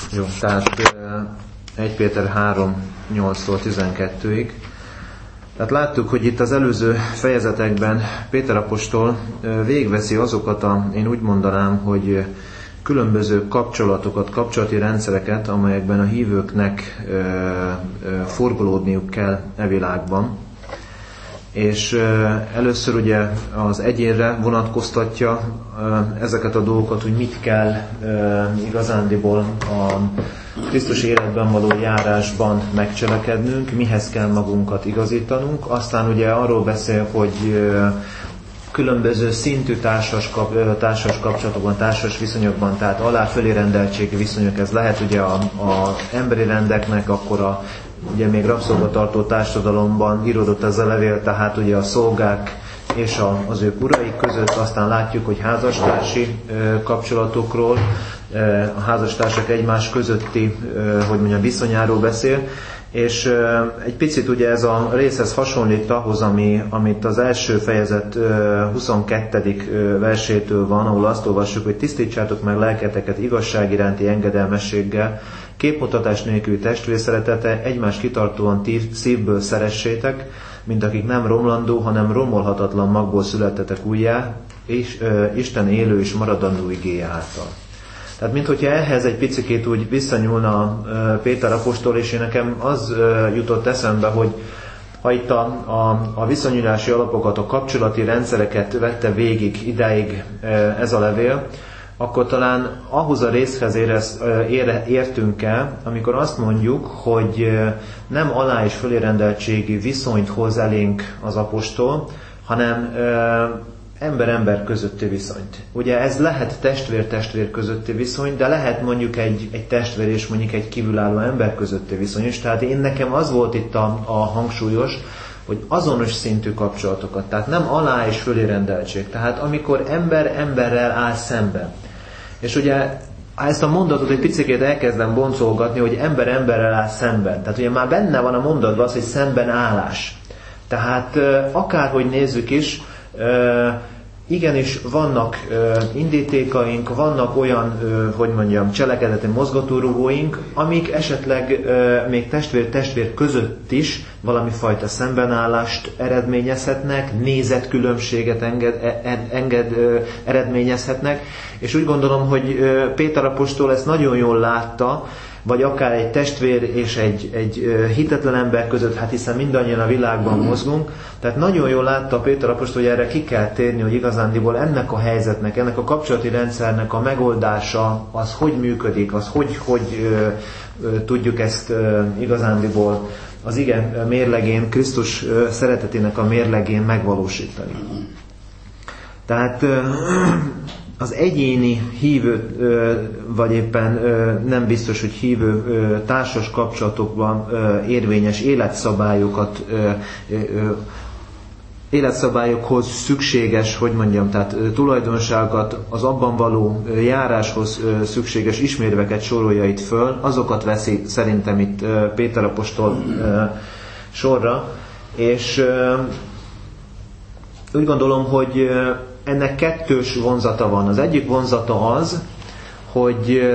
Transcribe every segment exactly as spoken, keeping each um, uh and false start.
Jó, tehát egy Péter három nyolctól tizenkettőig. Tehát láttuk, hogy itt az előző fejezetekben Péter apostol végigveszi azokat a, én úgy mondanám, hogy különböző kapcsolatokat, kapcsolati rendszereket, amelyekben a hívőknek forgolódniuk kell e világban. És először ugye az egyénre vonatkoztatja ezeket a dolgokat, hogy mit kell igazándiból a Krisztus életben való járásban megcselekednünk, mihez kell magunkat igazítanunk. Aztán ugye arról beszél, hogy különböző szintű társas, kap, társas kapcsolatokban, társas viszonyokban, tehát alá-fölé rendeltségi viszonyok, ez lehet ugye a, a emberi rendeknek, akkor a ugye még rabszolgatartó társadalomban íródott ez a levél, tehát ugye a szolgák és a, az ők uraik között, aztán látjuk, hogy házastársi e, kapcsolatokról, e, a házastársak egymás közötti, e, hogy mondjam, viszonyáról beszél, és e, egy picit ugye ez a részhez hasonlít ahhoz, ami, amit az első fejezet e, huszonkettedik versétől van, ahol azt olvassuk, hogy tisztítsátok meg lelketeket igazság iránti engedelmességgel, képmutatás nélküli testvérszeretete, egymás kitartóan szívből szeressétek, mint akik nem romlandó, hanem romolhatatlan magból születtetek újjá, és e, Isten élő és maradandó igéje által. Tehát minthogyha ehhez egy picikét úgy visszanyúlna e, Péter apostol, és én nekem az e, jutott eszembe, hogy ha itt a, a, a viszonyulási alapokat, a kapcsolati rendszereket vette végig idáig e, ez a levél, akkor talán ahhoz a részhez érez, ér, értünk el, amikor azt mondjuk, hogy nem alá- és fölérendeltségi viszonyt hoz elénk az apostol, hanem ember-ember közötti viszonyt. Ugye ez lehet testvér-testvér közötti viszony, de lehet mondjuk egy, egy testvér és mondjuk egy kívülálló ember közötti viszony is. Tehát én nekem az volt itt a, a hangsúlyos, hogy azonos szintű kapcsolatokat, tehát nem alá- és fölérendeltség. Tehát amikor ember emberrel áll szemben. És ugye ezt a mondatot egy picikét elkezdem boncolgatni, hogy ember emberrel áll szemben. Tehát ugye már benne van a mondatban az, hogy szemben állás. Tehát akárhogy nézzük is, igenis vannak indítékaink, vannak olyan, hogy mondjam, cselekedeti mozgatórugóink, amik esetleg még testvér-testvér között is valami fajta szembenállást eredményezhetnek, nézetkülönbséget enged, enged, eredményezhetnek, és úgy gondolom, hogy Péter apostol ezt nagyon jól látta, vagy akár egy testvér és egy, egy hitetlen ember között, hát hiszen mindannyian a világban mozgunk. Tehát nagyon jól látta Péter apostol, hogy erre ki kell térni, hogy igazándiból ennek a helyzetnek, ennek a kapcsolati rendszernek a megoldása, az hogy működik, az hogy, hogy ö, ö, tudjuk ezt ö, igazándiból az ige mérlegén, Krisztus ö, szeretetének a mérlegén megvalósítani. Tehát ö, az egyéni hívő, vagy éppen nem biztos, hogy hívő társas kapcsolatokban érvényes életszabályokat, életszabályokhoz szükséges, hogy mondjam, tehát tulajdonságokat, az abban való járáshoz szükséges ismérveket sorolja itt föl, azokat veszi szerintem itt Péter apostol sorra, és úgy gondolom, hogy ennek kettős vonzata van. Az egyik vonzata az, hogy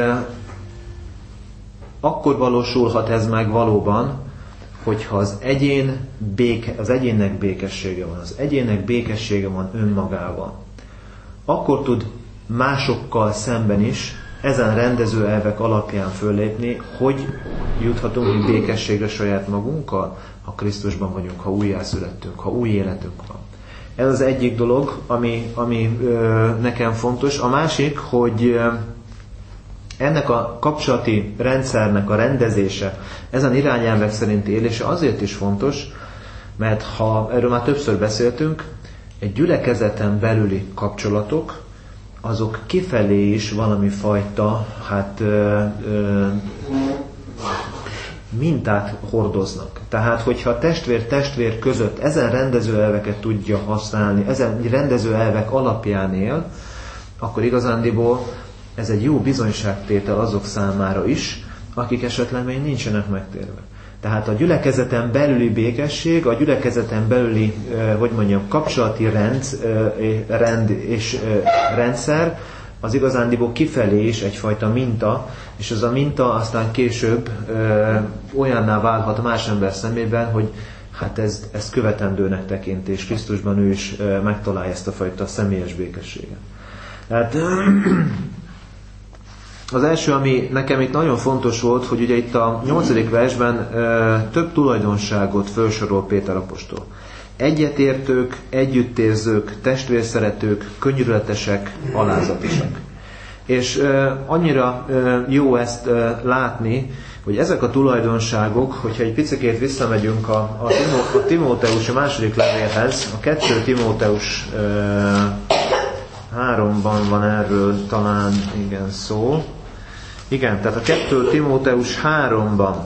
akkor valósulhat ez meg valóban, hogyha az egyén béke, az egyénnek békessége van, az egyénnek békessége van önmagával. Akkor tud másokkal szemben is ezen rendező elvek alapján föllépni, hogy juthatunk egy békességre saját magunkkal, ha Krisztusban vagyunk, ha újjászülettünk, ha új életünk van. Ez az egyik dolog, ami, ami ö, nekem fontos. A másik, hogy ö, ennek a kapcsolati rendszernek a rendezése, ezen irányelvek szerinti élése azért is fontos, mert ha erről már többször beszéltünk, egy gyülekezeten belüli kapcsolatok, azok kifelé is valami fajta, hát ö, ö, mintát hordoznak. Tehát, hogyha testvér-testvér között ezen rendezőelveket tudja használni, ezen rendezőelvek alapján él, akkor igazándiból ez egy jó bizonyságtétel azok számára is, akik esetleg még nincsenek megtérve. Tehát a gyülekezeten belüli békesség, a gyülekezeten belüli, hogy mondjam, kapcsolati rend, rend és rendszer, az igazándiból kifelé is egyfajta minta, és ez a minta aztán később ö, olyanná válhat más ember szemében, hogy hát ez, ez követendőnek tekint, és Krisztusban ő is ö, megtalálja ezt a fajta személyes békességet. Tehát az első, ami nekem itt nagyon fontos volt, hogy ugye itt a nyolcadik versben ö, több tulajdonságot felsorol Péter apostol. Egyetértők, együttérzők, testvérszeretők, könyörületesek, alázatosak. És ö, annyira ö, jó ezt ö, látni, hogy ezek a tulajdonságok, hogyha egy picikét visszamegyünk a, a, Timó, a Timóteus a második levélhez, a kettő Timóteus ö, háromban van erről talán igen szó. Igen, tehát a kettő Timóteus háromban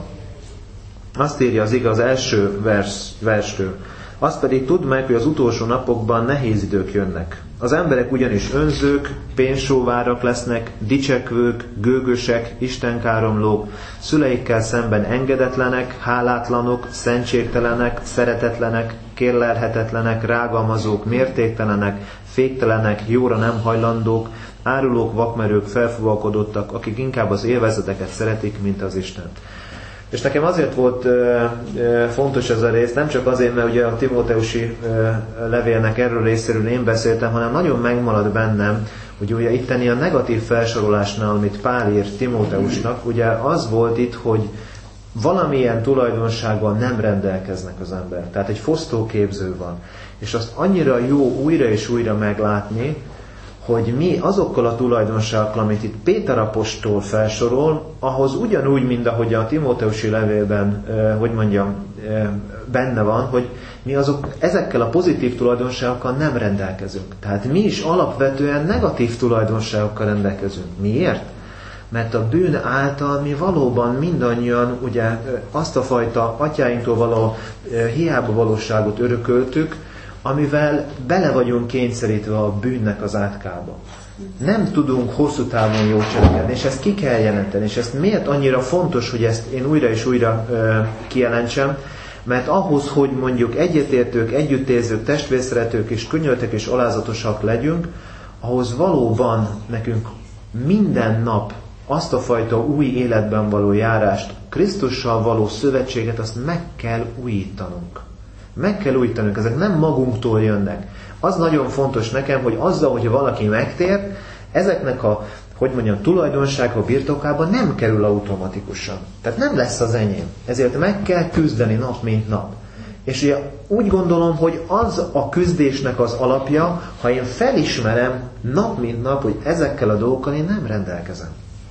azt írja az igaz első vers, verstől. Azt pedig tudd meg, hogy az utolsó napokban nehéz idők jönnek. Az emberek ugyanis önzők, pénzsóvárak lesznek, dicsekvők, gőgösek, istenkáromlók, szüleikkel szemben engedetlenek, hálátlanok, szentségtelenek, szeretetlenek, kérlelhetetlenek, rágalmazók, mértéktelenek, féktelenek, jóra nem hajlandók, árulók, vakmerők, felfúvalkodottak, akik inkább az élvezeteket szeretik, mint az Istent. És nekem azért volt ö, ö, fontos ez a rész, nem csak azért, mert ugye a Timóteusi ö, levélnek erről részéről én beszéltem, hanem nagyon megmarad bennem, hogy ugye itteni a negatív felsorolásnál, amit Pál írt Timóteusnak, ugye az volt itt, hogy valamilyen tulajdonsággal nem rendelkeznek az ember. Tehát egy fosztóképző van. És azt annyira jó újra és újra meglátni, hogy mi azokkal a tulajdonságokkal, amit itt Péter apostol felsorol, ahhoz ugyanúgy, mint ahogy a Timóteusi levélben, eh, hogy mondjam, eh, benne van, hogy mi azok ezekkel a pozitív tulajdonságokkal nem rendelkezünk. Tehát mi is alapvetően negatív tulajdonságokkal rendelkezünk. Miért? Mert a bűn által mi valóban mindannyian ugye azt a fajta atyáinktól való eh, hiába valóságot örököltük, amivel bele vagyunk kényszerítve a bűnnek az átkába. Nem tudunk hosszú távon jól cselekedni, és ezt ki kell jelenteni, és ezt miért annyira fontos, hogy ezt én újra és újra ö, kijelentsem, mert ahhoz, hogy mondjuk egyetértők, együttérzők, testvérszeretők és könyörületek és alázatosak legyünk, ahhoz valóban nekünk minden nap azt a fajta új életben való járást, Krisztussal való szövetséget, azt meg kell újítanunk. Meg kell újítanunk, ezek nem magunktól jönnek. Az nagyon fontos nekem, hogy azzal, hogy valaki megtér, ezeknek a, hogy mondjam, tulajdonsága birtokában nem kerül automatikusan. Tehát nem lesz az enyém. Ezért meg kell küzdeni nap mint nap. És ugye úgy gondolom, hogy az a küzdésnek az alapja, ha én felismerem nap mint nap, hogy ezekkel a dolgokkal én nem rendelkezem.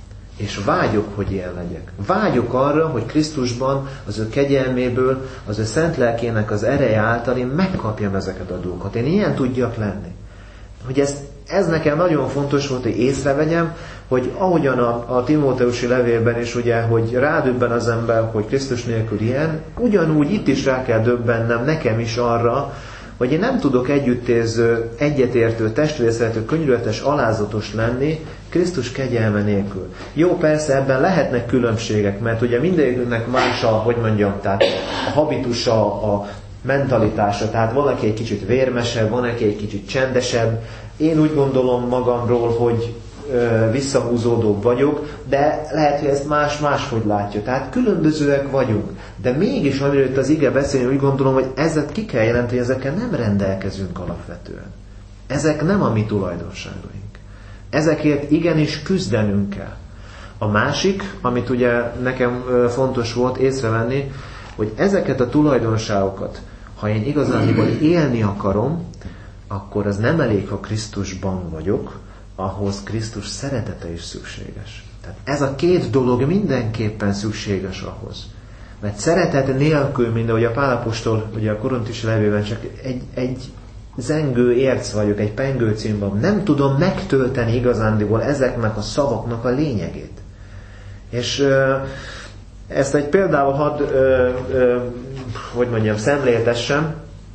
És vágyok, hogy ilyen legyek. Vágyok arra, hogy Krisztusban, az ő kegyelméből, az ő szent lelkének az ereje által én megkapjam ezeket a dolgokat. Én ilyen tudjak lenni. Hogy ez, ez nekem nagyon fontos volt, hogy észrevegyem, hogy ahogyan a, a Timóteusi levélben is, ugye, hogy rádöbben az ember, hogy Krisztus nélkül ilyen, ugyanúgy itt is rá kell döbbennem nekem is arra, hogy én nem tudok együttérző, egyetértő, testvérszerető, könyörületes, alázatos lenni Krisztus kegyelme nélkül. Jó, persze ebben lehetnek különbségek, mert ugye mindegyiknek más a, hogy mondjam, tehát a habitusa, a mentalitása, tehát van, aki egy kicsit vérmesebb, van, aki egy kicsit csendesebb. Én úgy gondolom magamról, hogy ö, visszahúzódóbb vagyok, de lehet, hogy ezt más-máshogy látja. Tehát különbözőek vagyunk. De mégis, amiről itt az ige beszélni, úgy gondolom, hogy ezzel ki kell jelenteni, hogy ezekkel nem rendelkezünk alapvetően. Ezek nem a mi tulajdonságaink. Ezekért igenis küzdenünk kell. A másik, amit ugye nekem fontos volt észrevenni, hogy ezeket a tulajdonságokat, ha én igazániból élni akarom, akkor az nem elég, ha Krisztusban vagyok, ahhoz Krisztus szeretete is szükséges. Tehát ez a két dolog mindenképpen szükséges ahhoz. Mert szeretet nélkül, mint ahogy a Pál apostol, ugye a Korintusi levélben csak egy, egy zengő érc vagyok, egy pengő címban, nem tudom megtölteni igazándiból ezeknek a szavaknak a lényegét. És ö, ezt egy példával hadd, ö, ö, hogy mondjam, szemléltessem.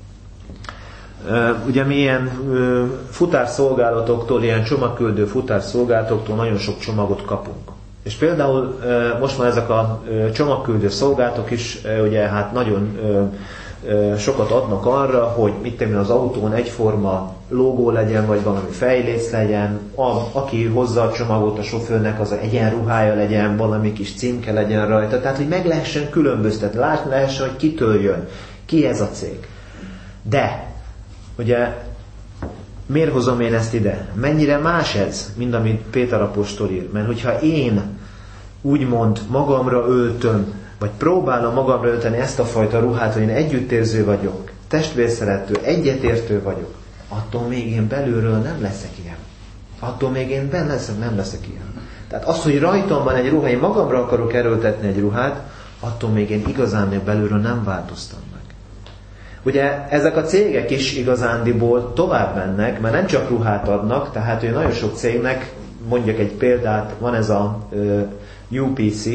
Ö, ugye mi ilyen ö, futárszolgálatoktól, ilyen csomagküldő futárszolgálatoktól nagyon sok csomagot kapunk. És például ö, most már ezek a ö, csomagküldő szolgálatok is ö, ugye hát nagyon ö, sokat adnak arra, hogy mit tenni az autón egyforma logó legyen, vagy valami fejléc legyen, a, aki hozza a csomagot a sofőrnek, az egyenruhája legyen, valami kis címke legyen rajta. Tehát, hogy meg lehessen különböztetni, látni lehessen, hogy kitől jön, ki ez a cég. De, ugye, miért hozom én ezt ide? Mennyire más ez, mint amit Péter apostol ír? Mert hogyha én úgymond magamra öltöm, vagy próbálom magamra ölteni ezt a fajta ruhát, hogy én együttérző vagyok, testvérszerető, egyetértő vagyok, attól még én belülről nem leszek ilyen. Attól még én benne leszek, nem leszek ilyen. Tehát az, hogy rajtam van egy ruha, én magamra akarok erőltetni egy ruhát, attól még én igazán belülről nem változtam meg. Ugye ezek a cégek is igazándiból tovább mennek, mert nem csak ruhát adnak, tehát hogy nagyon sok cégnek, mondjak egy példát, van ez a uh, U P C,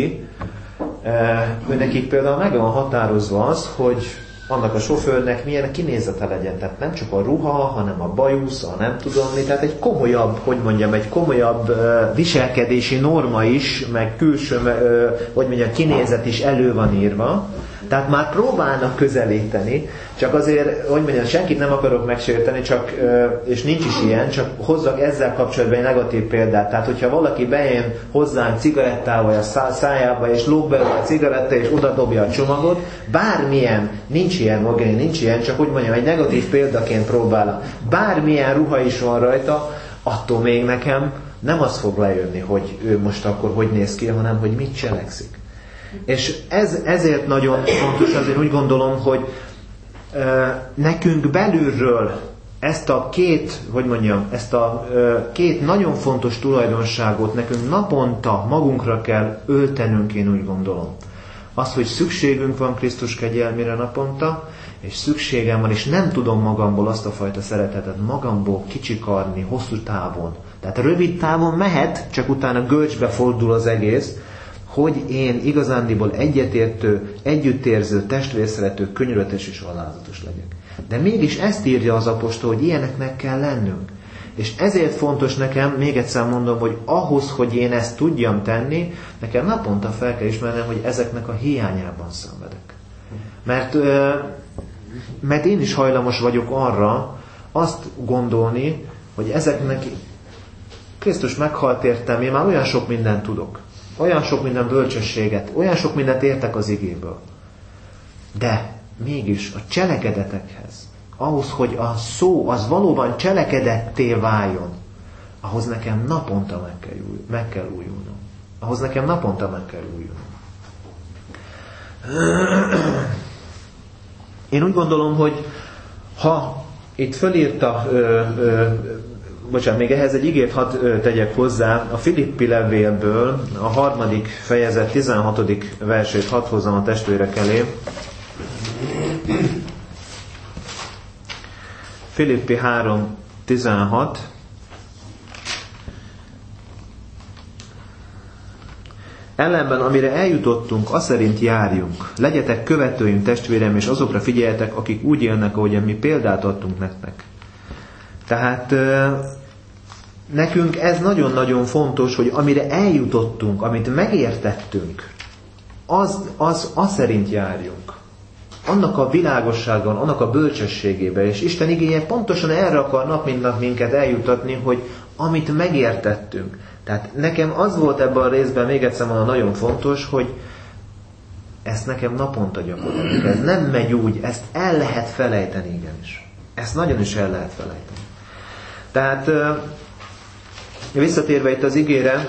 uh, nekik például meg van határozva az, hogy annak a sofőrnek milyen kinézete legyen. Tehát nem csak a ruha, hanem a bajusz, a nem tudom mi. Tehát egy komolyabb, hogy mondjam, egy komolyabb uh, viselkedési norma is, meg külső, uh, hogy mondjam, kinézet is elő van írva. Tehát már próbálnak közelíteni, csak azért, hogy mondjam, senkit nem akarok megsérteni, csak, és nincs is ilyen, csak hozzak ezzel kapcsolatban egy negatív példát. Tehát, hogyha valaki bejön hozzánk cigarettával a szájába, és lóg belőle a cigaretta, és oda dobja a csomagot, bármilyen, nincs ilyen, Mogherini, nincs ilyen, csak hogy mondjam, egy negatív példaként próbálom. Bármilyen ruha is van rajta, attól még nekem nem az fog lejönni, hogy ő most akkor hogy néz ki, hanem hogy mit cselekszik. És ez, ezért nagyon fontos, azért úgy gondolom, hogy e, nekünk belülről ezt a két, hogy mondjam, ezt a e, két nagyon fontos tulajdonságot nekünk naponta magunkra kell öltenünk, én úgy gondolom. Az, hogy szükségünk van Krisztus kegyelmére naponta, és szükségem van, és nem tudom magamból azt a fajta szeretetet magamból kicsikarni hosszú távon. Tehát rövid távon mehet, csak utána görcsbe fordul az egész, hogy én igazándiból egyetértő, együttérző, testvérszerető, könyörületes és alázatos legyek. De mégis ezt írja az apostol, hogy ilyeneknek kell lennünk. És ezért fontos nekem, még egyszer mondom, hogy ahhoz, hogy én ezt tudjam tenni, nekem naponta fel kell ismernem, hogy ezeknek a hiányában szenvedek. Mert, mert én is hajlamos vagyok arra azt gondolni, hogy ezeknek Krisztus meghalt értem, én már olyan sok mindent tudok. Olyan sok minden bölcsességet, olyan sok mindent értek az igéből. De mégis a cselekedetekhez, ahhoz, hogy a szó az valóban cselekedetté váljon, ahhoz nekem naponta meg kell, új, meg kell újulnom. Ahhoz nekem naponta meg kell újulnom. Én úgy gondolom, hogy ha itt fölírta, ö, ö, bocsánat, még ehhez egy igét hadd tegyek hozzá, a Filippi levélből, a harmadik fejezet tizenhatodik versét hadd hozzam a testvérek elé. Filippi három tizenhat. Ellenben, amire eljutottunk, az szerint járjunk. Legyetek követőim, testvérem, és azokra figyeljetek, akik úgy élnek, ahogyan mi példát adtunk nektek. Tehát nekünk ez nagyon-nagyon fontos, hogy amire eljutottunk, amit megértettünk, az, az, az szerint járjunk. Annak a világosságon, annak a bölcsességébe, és Isten igéje pontosan erre akar nap mint nap minket eljutatni, hogy amit megértettünk. Tehát nekem az volt ebben a részben, még egyszer mondom, nagyon fontos, hogy ezt nekem naponta gyakorolni. Ez nem megy úgy, ezt el lehet felejteni, igenis. Ezt nagyon is el lehet felejteni. Tehát visszatérve itt az igére,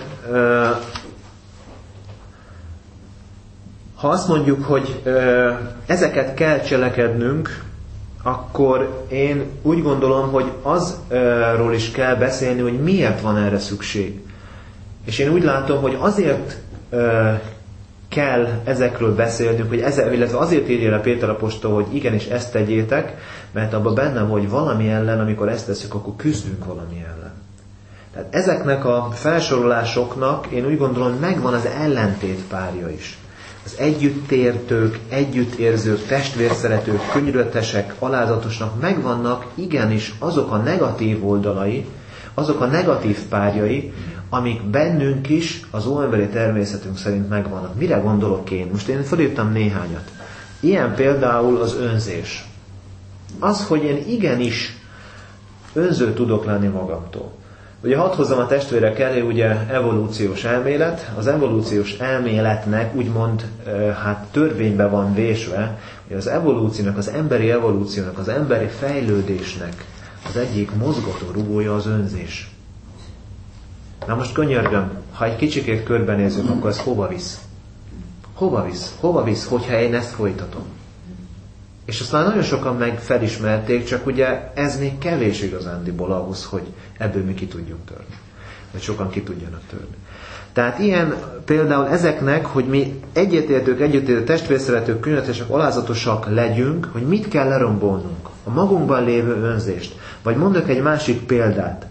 ha azt mondjuk, hogy ezeket kell cselekednünk, akkor én úgy gondolom, hogy azról is kell beszélni, hogy miért van erre szükség. És én úgy látom, hogy azért kell ezekről beszélnünk, hogy ezzel, illetve azért írja le Péter apostol, hogy igenis ezt tegyétek, mert abban bennem, hogy valami ellen, amikor ezt tesszük, akkor küzdünk valami ellen. Tehát ezeknek a felsorolásoknak én úgy gondolom, megvan az ellentét párja is. Az együttértők, együttérzők, testvérszeretők, könyörületesek, alázatosnak megvannak igenis azok a negatív oldalai, azok a negatív párjai, amik bennünk is az óemberi természetünk szerint megvannak. Mire gondolok én? Most én felírtam néhányat. Ilyen például az önzés. Az, hogy én igenis önző tudok lenni magamtól. Ugye hadd hozzam a testvérek elé, ugye evolúciós elmélet. Az evolúciós elméletnek úgymond hát törvénybe van vésve, hogy az evolúciónak, az emberi evolúciónak, az emberi fejlődésnek az egyik mozgató rugója az önzés. Na most könyörgöm, ha egy kicsikét körbenézünk, akkor ez hova visz? Hova visz? Hova visz, hogyha én ezt folytatom? És azt már nagyon sokan meg felismerték, csak ugye ez még kevés igazándiból ahhoz, hogy ebből mi ki tudjunk törni. Vagy sokan ki tudjanak törni. Tehát ilyen például ezeknek, hogy mi egyetértők, együttértő testvérszeretők, könyörületesek, alázatosak legyünk, hogy mit kell lerombolnunk. A magunkban lévő önzést. Vagy mondok egy másik példát.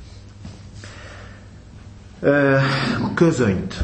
A közönyt.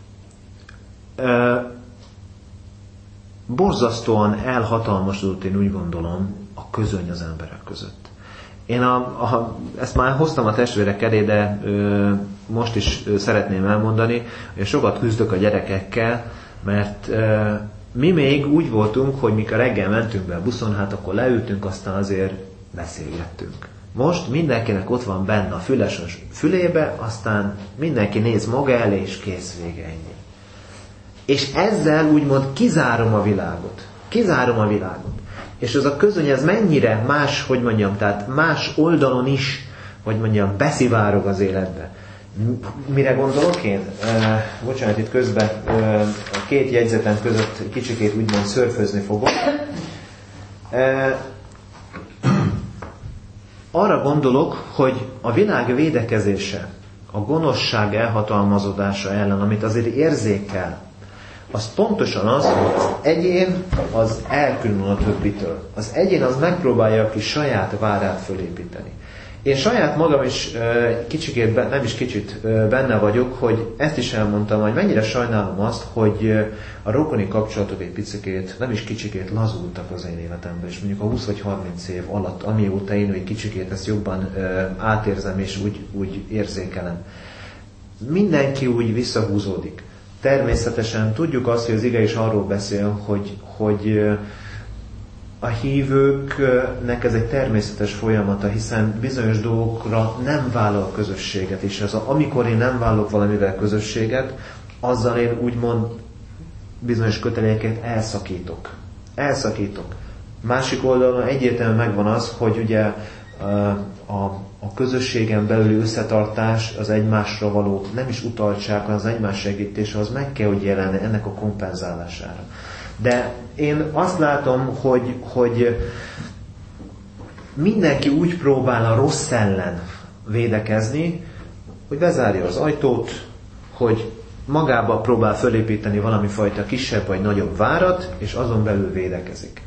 Borzasztóan elhatalmasodott, én úgy gondolom, a közöny az emberek között. Én a, a, ezt már hoztam a testvérek elé, de ö, most is ö, szeretném elmondani, hogy sokat küzdök a gyerekekkel, mert ö, mi még úgy voltunk, hogy mikor reggel mentünk be a buszon, hát akkor leültünk, aztán azért beszélgettünk. Most mindenkinek ott van benne a füles fülébe, aztán mindenki néz maga elé, és kész, vége, ennyi. És ezzel úgymond kizárom a világot. Kizárom a világot. És ez a közöny, ez mennyire más, hogy mondjam, tehát más oldalon is, hogy mondjam, beszivárog az életbe. Mire gondolok én? E, bocsánat, itt közben e, a két jegyzetem között kicsikét úgymond szörfözni fogok. E, arra gondolok, hogy a világ védekezése, a gonoszság elhatalmazódása ellen, amit azért érzékel, az pontosan az, hogy az egyén az elkülönül a többitől. Az egyén az megpróbálja a kis saját várát fölépíteni. Én saját magam is kicsikét, nem is kicsit benne vagyok, hogy ezt is elmondtam, hogy mennyire sajnálom azt, hogy a rokoni kapcsolatok egy picikét, nem is kicsikét lazultak az én életemben, és mondjuk a húsz vagy harminc év alatt, amióta én egy kicsikét ezt jobban átérzem és úgy, úgy érzékelem. Mindenki úgy visszahúzódik. Természetesen tudjuk azt, hogy az ige is arról beszél, hogy, hogy a hívőknek ez egy természetes folyamata, hiszen bizonyos dolgokra nem vállal közösséget, és ez a, amikor én nem vállalok valamivel közösséget, azzal én úgymond bizonyos kötelékeket elszakítok. Elszakítok. Másik oldalon egyértelműen megvan az, hogy ugye a, a közösségen belüli összetartás, az egymásra való nem is utaltság, hanem az egymás segítése, az meg kell, hogy jelenni ennek a kompenzálására. De én azt látom, hogy, hogy mindenki úgy próbál a rossz ellen védekezni, hogy bezárja az ajtót, hogy magába próbál fölépíteni valami fajta kisebb vagy nagyobb várat, és azon belül védekezik.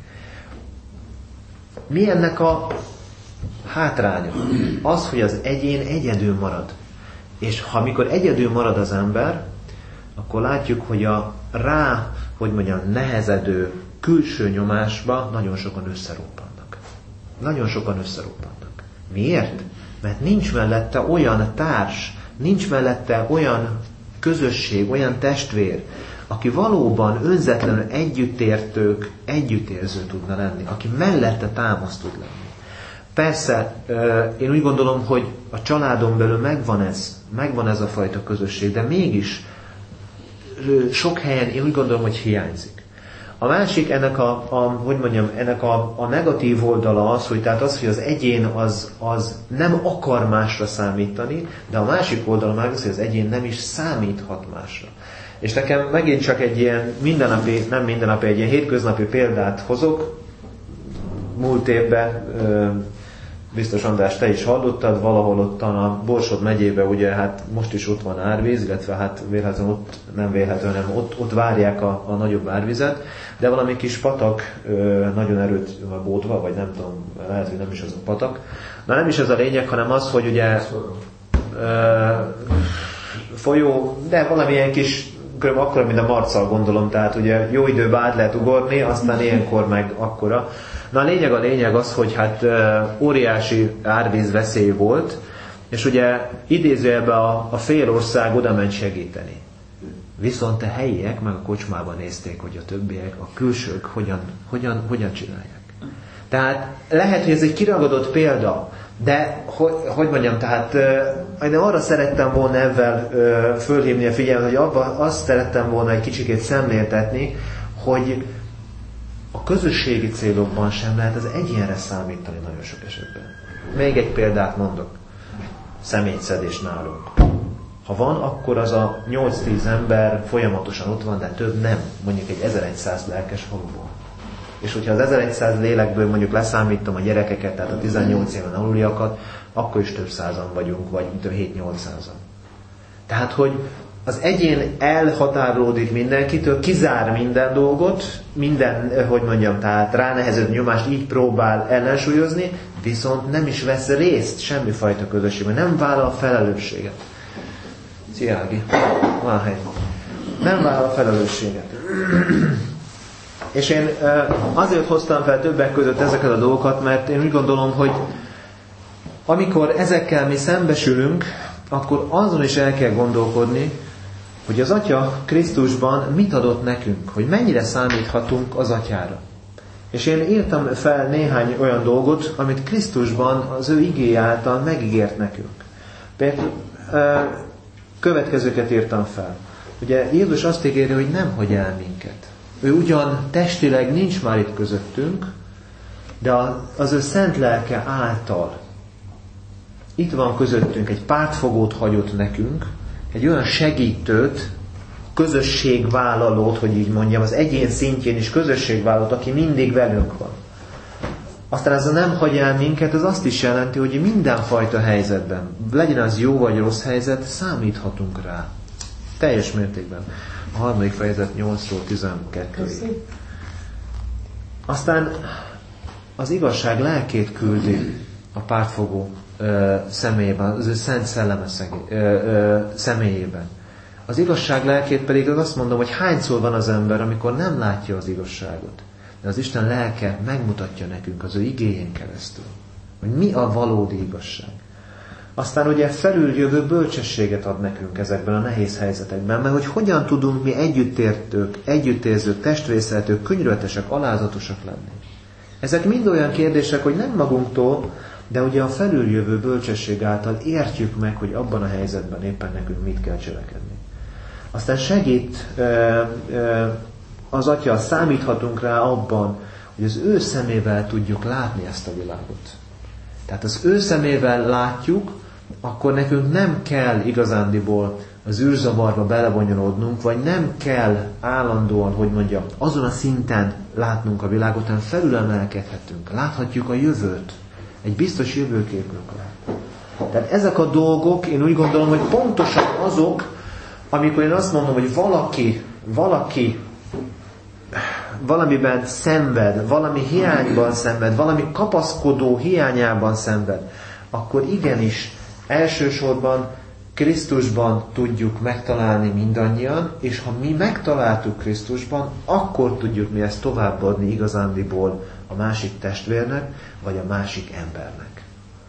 Mi ennek a hátránya? Az, hogy az egyén egyedül marad. És ha mikor egyedül marad az ember, akkor látjuk, hogy a rá, hogy mondjam, nehezedő külső nyomásba nagyon sokan összeroppannak. Nagyon sokan összeroppannak. Miért? Mert nincs mellette olyan társ, nincs mellette olyan közösség, olyan testvér, aki valóban önzetlenül együttértők, együttérző tudna lenni, aki mellette támaszt tud lenni. Persze, én úgy gondolom, hogy a családon belül megvan ez, megvan ez a fajta közösség, de mégis sok helyen én úgy gondolom, hogy hiányzik. A másik ennek a, a hogy mondjam, ennek a, a negatív oldala az, hogy tehát az, hogy az egyén az, az nem akar másra számítani, de a másik oldala meg az, hogy az egyén nem is számíthat másra. És nekem megint csak egy ilyen mindennapi, nem mindennapi, egy ilyen hétköznapi példát hozok. Múlt évben, biztos András, te is hallottad, valahol ott a Borsod megyében, ugye hát most is ott van árvíz, illetve hát véletlenül ott, nem véletlenül, hanem ott, ott várják a, a nagyobb árvizet, de valami kis patak nagyon erőt bódva, vagy nem tudom, lehet, hogy nem is az a patak. Na nem is ez a lényeg, hanem az, hogy ugye folyó, de valamilyen kis, körülbelül akkora, mint a Marccal gondolom, tehát ugye jó időben át lehet ugorni, aztán ilyenkor meg akkora. Na a lényeg a lényeg az, hogy hát óriási árvíz veszély volt, és ugye idézőjelben a, a fél ország oda ment segíteni. Viszont a helyiek meg a kocsmában nézték, hogy a többiek, a külsők hogyan, hogyan, hogyan csinálják. Tehát lehet, hogy ez egy kiragadott példa, De, hogy, hogy mondjam, tehát én arra szerettem volna ebben fölhívni a figyelmet, hogy abba azt szerettem volna egy kicsikét szemléltetni, hogy a közösségi célokban sem lehet az egyénre számítani nagyon sok esetben. Még egy példát mondok. Szemétszedés nálunk. Ha van, akkor az a nyolc-tíz ember folyamatosan ott van, de több nem. Mondjuk egy ezerszáz lelkes faluból. És hogyha az ezerszáz lélekből mondjuk leszámítom a gyerekeket, tehát a tizennyolc éven aluliakat, akkor is több százan vagyunk, vagy hétszáz-nyolcszázan. Tehát, hogy az egyén elhatárolódik mindenkitől, kizár minden dolgot, minden, hogy mondjam, tehát ránehezedő nyomást így próbál ellensúlyozni, viszont nem is vesz részt semmifajta közösségben, nem vállal felelősséget. Szia, Ági. Van hely. Nem vállal felelősséget. És én azért hoztam fel többek között ezeket a dolgokat, mert én úgy gondolom, hogy amikor ezekkel mi szembesülünk, akkor azon is el kell gondolkodni, hogy az Atya Krisztusban mit adott nekünk, hogy mennyire számíthatunk az Atyára. És én írtam fel néhány olyan dolgot, amit Krisztusban az ő igéje által megígért nekünk. Például következőket írtam fel. Ugye Jézus azt ígéri, hogy nem hagy el minket. Ő ugyan testileg nincs már itt közöttünk, de az ő szent lelke által itt van közöttünk, egy pártfogót hagyott nekünk, egy olyan segítőt, közösségvállalót, hogy így mondjam, az egyén szintjén is közösségvállalót, aki mindig velünk van. Aztán ez a nem hagy el minket, ez azt is jelenti, hogy mindenfajta helyzetben, legyen az jó vagy rossz helyzet, számíthatunk rá. Teljes mértékben. A harmadik fejezet nyolctól tizenkettőig. Aztán az igazság lelkét küldi a pártfogó ö, személyében, az ő szent szelleme szegé, ö, ö, személyében. Az igazság lelkét pedig az azt mondom, hogy hányszor van az ember, amikor nem látja az igazságot. De az Isten lelke megmutatja nekünk az ő igéjén keresztül, hogy mi a valódi igazság. Aztán ugye felüljövő bölcsességet ad nekünk ezekben a nehéz helyzetekben, mert hogy hogyan tudunk mi együttértők, együttérzők, testvérszeretők, könyörületesek, alázatosak lenni. Ezek mind olyan kérdések, hogy nem magunktól, de ugye a felüljövő bölcsesség által értjük meg, hogy abban a helyzetben éppen nekünk mit kell cselekedni. Aztán segít az Atya, számíthatunk rá abban, hogy az ő szemével tudjuk látni ezt a világot. Tehát az ő szemével látjuk, akkor nekünk nem kell igazándiból az űrzavarba belebonyolódnunk, vagy nem kell állandóan, hogy mondjam, azon a szinten látnunk a világot, hanem felülemelkedhetünk. Láthatjuk a jövőt. Egy biztos jövőképünk lát. Tehát ezek a dolgok, én úgy gondolom, hogy pontosan azok, amikor én azt mondom, hogy valaki, valaki valamiben szenved, valami hiányban szenved, valami kapaszkodó hiányában szenved, akkor igenis elsősorban Krisztusban tudjuk megtalálni mindannyian, és ha mi megtaláltuk Krisztusban, akkor tudjuk mi ezt továbbadni igazándiból a másik testvérnek, vagy a másik embernek.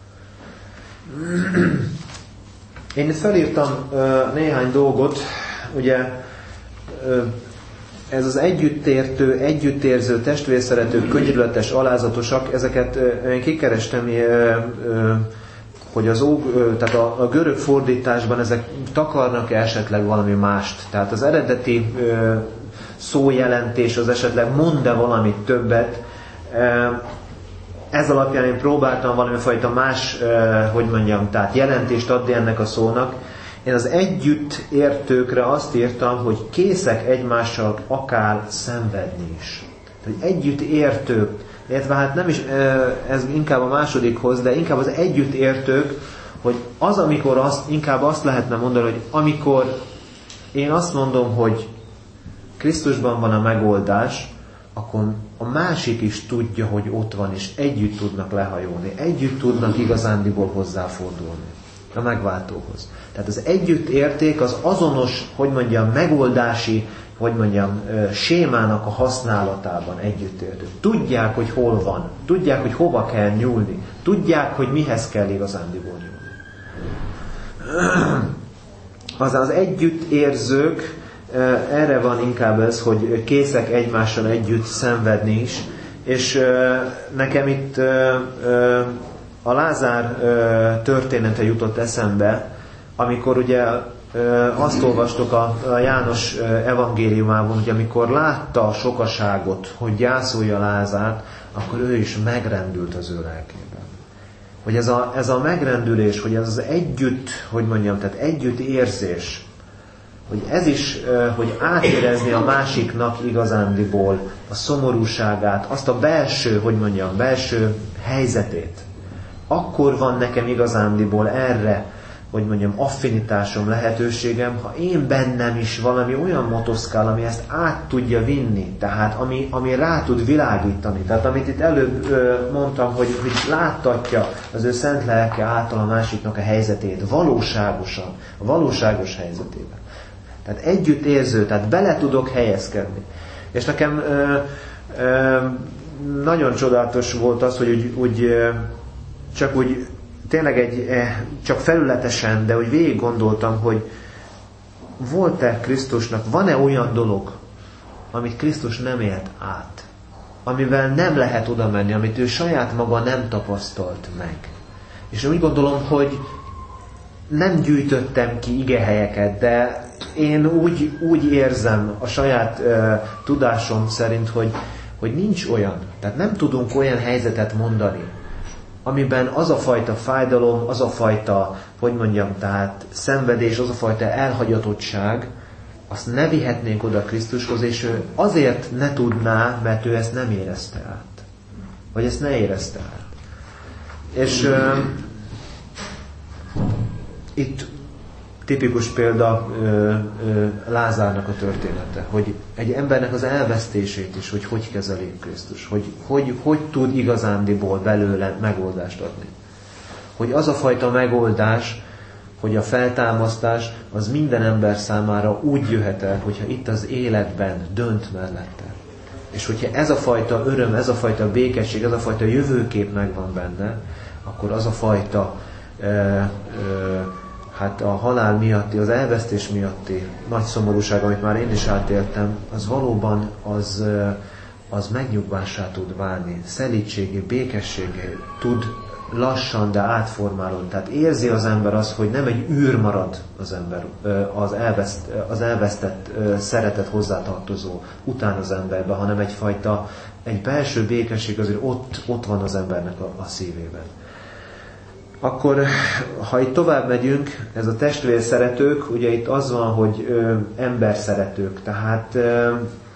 Én felírtam uh, néhány dolgot, ugye uh, ez az együttértő, együttérző, testvérszerető, könyörületes, alázatosak, ezeket uh, én kikerestem, uh, uh, hogy az ó, uh, tehát a, a görög fordításban ezek takarnak-e esetleg valami mást. Tehát az eredeti uh, szójelentés az esetleg mond-e valamit többet. Uh, Ez alapján én próbáltam valamifajta más, uh, hogy mondjam, tehát jelentést adni ennek a szónak. Én az együtt értőkre azt írtam, hogy készek egymással akár szenvedni is. Tehát együtt értők, illetve hát nem is, uh, ez inkább a másodikhoz, de inkább az együtt értők, hogy az, amikor azt, inkább azt lehetne mondani, hogy amikor én azt mondom, hogy Krisztusban van a megoldás, akkor a másik is tudja, hogy ott van, és együtt tudnak lehajolni, együtt tudnak igazándiból hozzáfordulni a megváltóhoz. Tehát az együttérték az azonos, hogy mondjam, megoldási, hogy mondjam, sémának a használatában együttértők. Tudják, hogy hol van, tudják, hogy hova kell nyúlni, tudják, hogy mihez kell igazándiból nyúlni. Az az együttérzők, erre van inkább ez, hogy készek egymással együtt szenvedni is, és nekem itt a Lázár története jutott eszembe, amikor ugye azt olvastok a János evangéliumában, hogy amikor látta a sokaságot, hogy gyászolja Lázárt, akkor ő is megrendült az ő lelkében. Hogy ez a, ez a megrendülés, hogy ez az együtt, hogy mondjam, tehát együtt érzés, hogy ez is, hogy átérezni a másiknak igazándiból a szomorúságát, azt a belső, hogy mondjam, belső helyzetét. Akkor van nekem igazándiból erre, hogy mondjam, affinitásom, lehetőségem, ha én bennem is valami olyan motoszkál, ami ezt át tudja vinni, tehát ami, ami rá tud világítani. Tehát amit itt előbb ö, mondtam, hogy, hogy láttatja az ő szent lelke által a másiknak a helyzetét, valóságosan, a valóságos helyzetében. Tehát együttérző, tehát bele tudok helyezkedni. És nekem ö, ö, nagyon csodálatos volt az, hogy úgy, úgy ö, csak úgy tényleg egy, csak felületesen, de úgy végig gondoltam, hogy volt-e Krisztusnak, van-e olyan dolog, amit Krisztus nem élt át, amivel nem lehet oda menni, amit ő saját maga nem tapasztalt meg. És úgy gondolom, hogy nem gyűjtöttem ki igehelyeket, de én úgy, úgy érzem a saját uh, tudásom szerint, hogy, hogy nincs olyan, tehát nem tudunk olyan helyzetet mondani, amiben az a fajta fájdalom, az a fajta, hogy mondjam, tehát szenvedés, az a fajta elhagyatottság, azt ne vihetnénk oda Krisztushoz, és ő azért ne tudná, mert ő ezt nem érezte át. Vagy ezt ne érezte át. És uh, itt tipikus példa uh, uh, Lázárnak a története, hogy egy embernek az elvesztését is, hogy hogy kezeli Krisztus, hogy hogy, hogy tud igazándiból belőle megoldást adni. Hogy az a fajta megoldás, hogy a feltámasztás az minden ember számára úgy jöhet el, hogyha itt az életben dönt mellette. És hogyha ez a fajta öröm, ez a fajta békesség, ez a fajta jövőkép megvan benne, akkor az a fajta ö, ö, hát a halál miatti, az elvesztés miatti nagy szomorúság, amit már én is átéltem, az valóban az, az megnyugvássá tud válni, szelídségé, békességé tud lassan, de átformálódni. Tehát érzi az ember azt, hogy nem egy űr marad az ember, az, elveszt, az elvesztett szeretet hozzátartozó után az emberbe, hanem egyfajta, egy belső békesség azért ott, ott van az embernek a, a szívében. Akkor, ha itt tovább megyünk, ez a testvér szeretők, ugye itt az van, hogy ö, ember szeretők, tehát ö,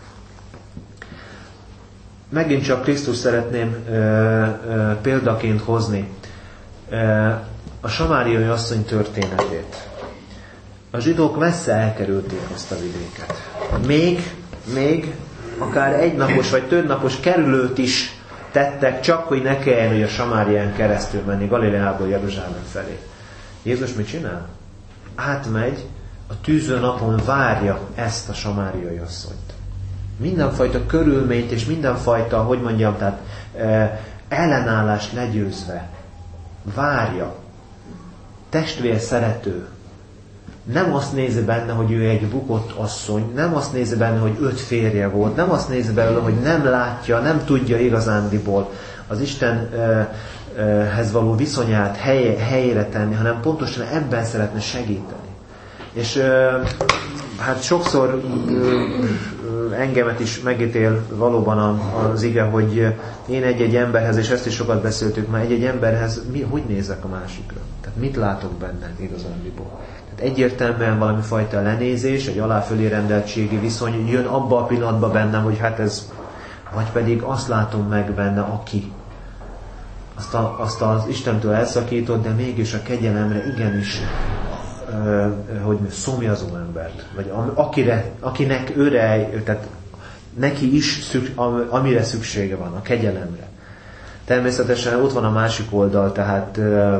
megint csak Krisztus szeretném ö, ö, példaként hozni ö, a samáriai asszony történetét. A zsidók messze elkerülték azt a vidéket. Még, még akár egynapos vagy többnapos kerülőt is tettek, csak hogy ne kelljen, hogy a Samárián keresztül menni, Galileából Jeruzsálem felé. Jézus mit csinál? Átmegy, a tűző napon várja ezt a samáriai asszonyt. Mindenfajta körülményt és mindenfajta, hogy mondjam, tehát eh, ellenállást legyőzve várja. Testvér szerető. Nem azt nézi benne, hogy ő egy bukott asszony, nem azt nézi benne, hogy öt férje volt, nem azt nézi benne, hogy nem látja, nem tudja igazándiból az Istenhez való viszonyát hely, helyére tenni, hanem pontosan ebben szeretne segíteni. És hát sokszor engemet is megítél valóban az ige, hogy én egy-egy emberhez, és ezt is sokat beszéltük már, egy-egy emberhez mi, hogy nézek a másikra? Tehát mit látok benne igazándiból? Egyértelműen valami fajta lenézés, egy aláfölé rendeltségi viszony jön abba a pillanatban bennem, hogy hát ez, vagy pedig azt látom meg benne, aki azt, a, azt az Istentől elszakított, de mégis a kegyelemre igenis ö, hogy szomjazó embert, vagy akire, akinek őre, tehát neki is szükség, amire szüksége van, a kegyelemre. Természetesen ott van a másik oldal, tehát ö,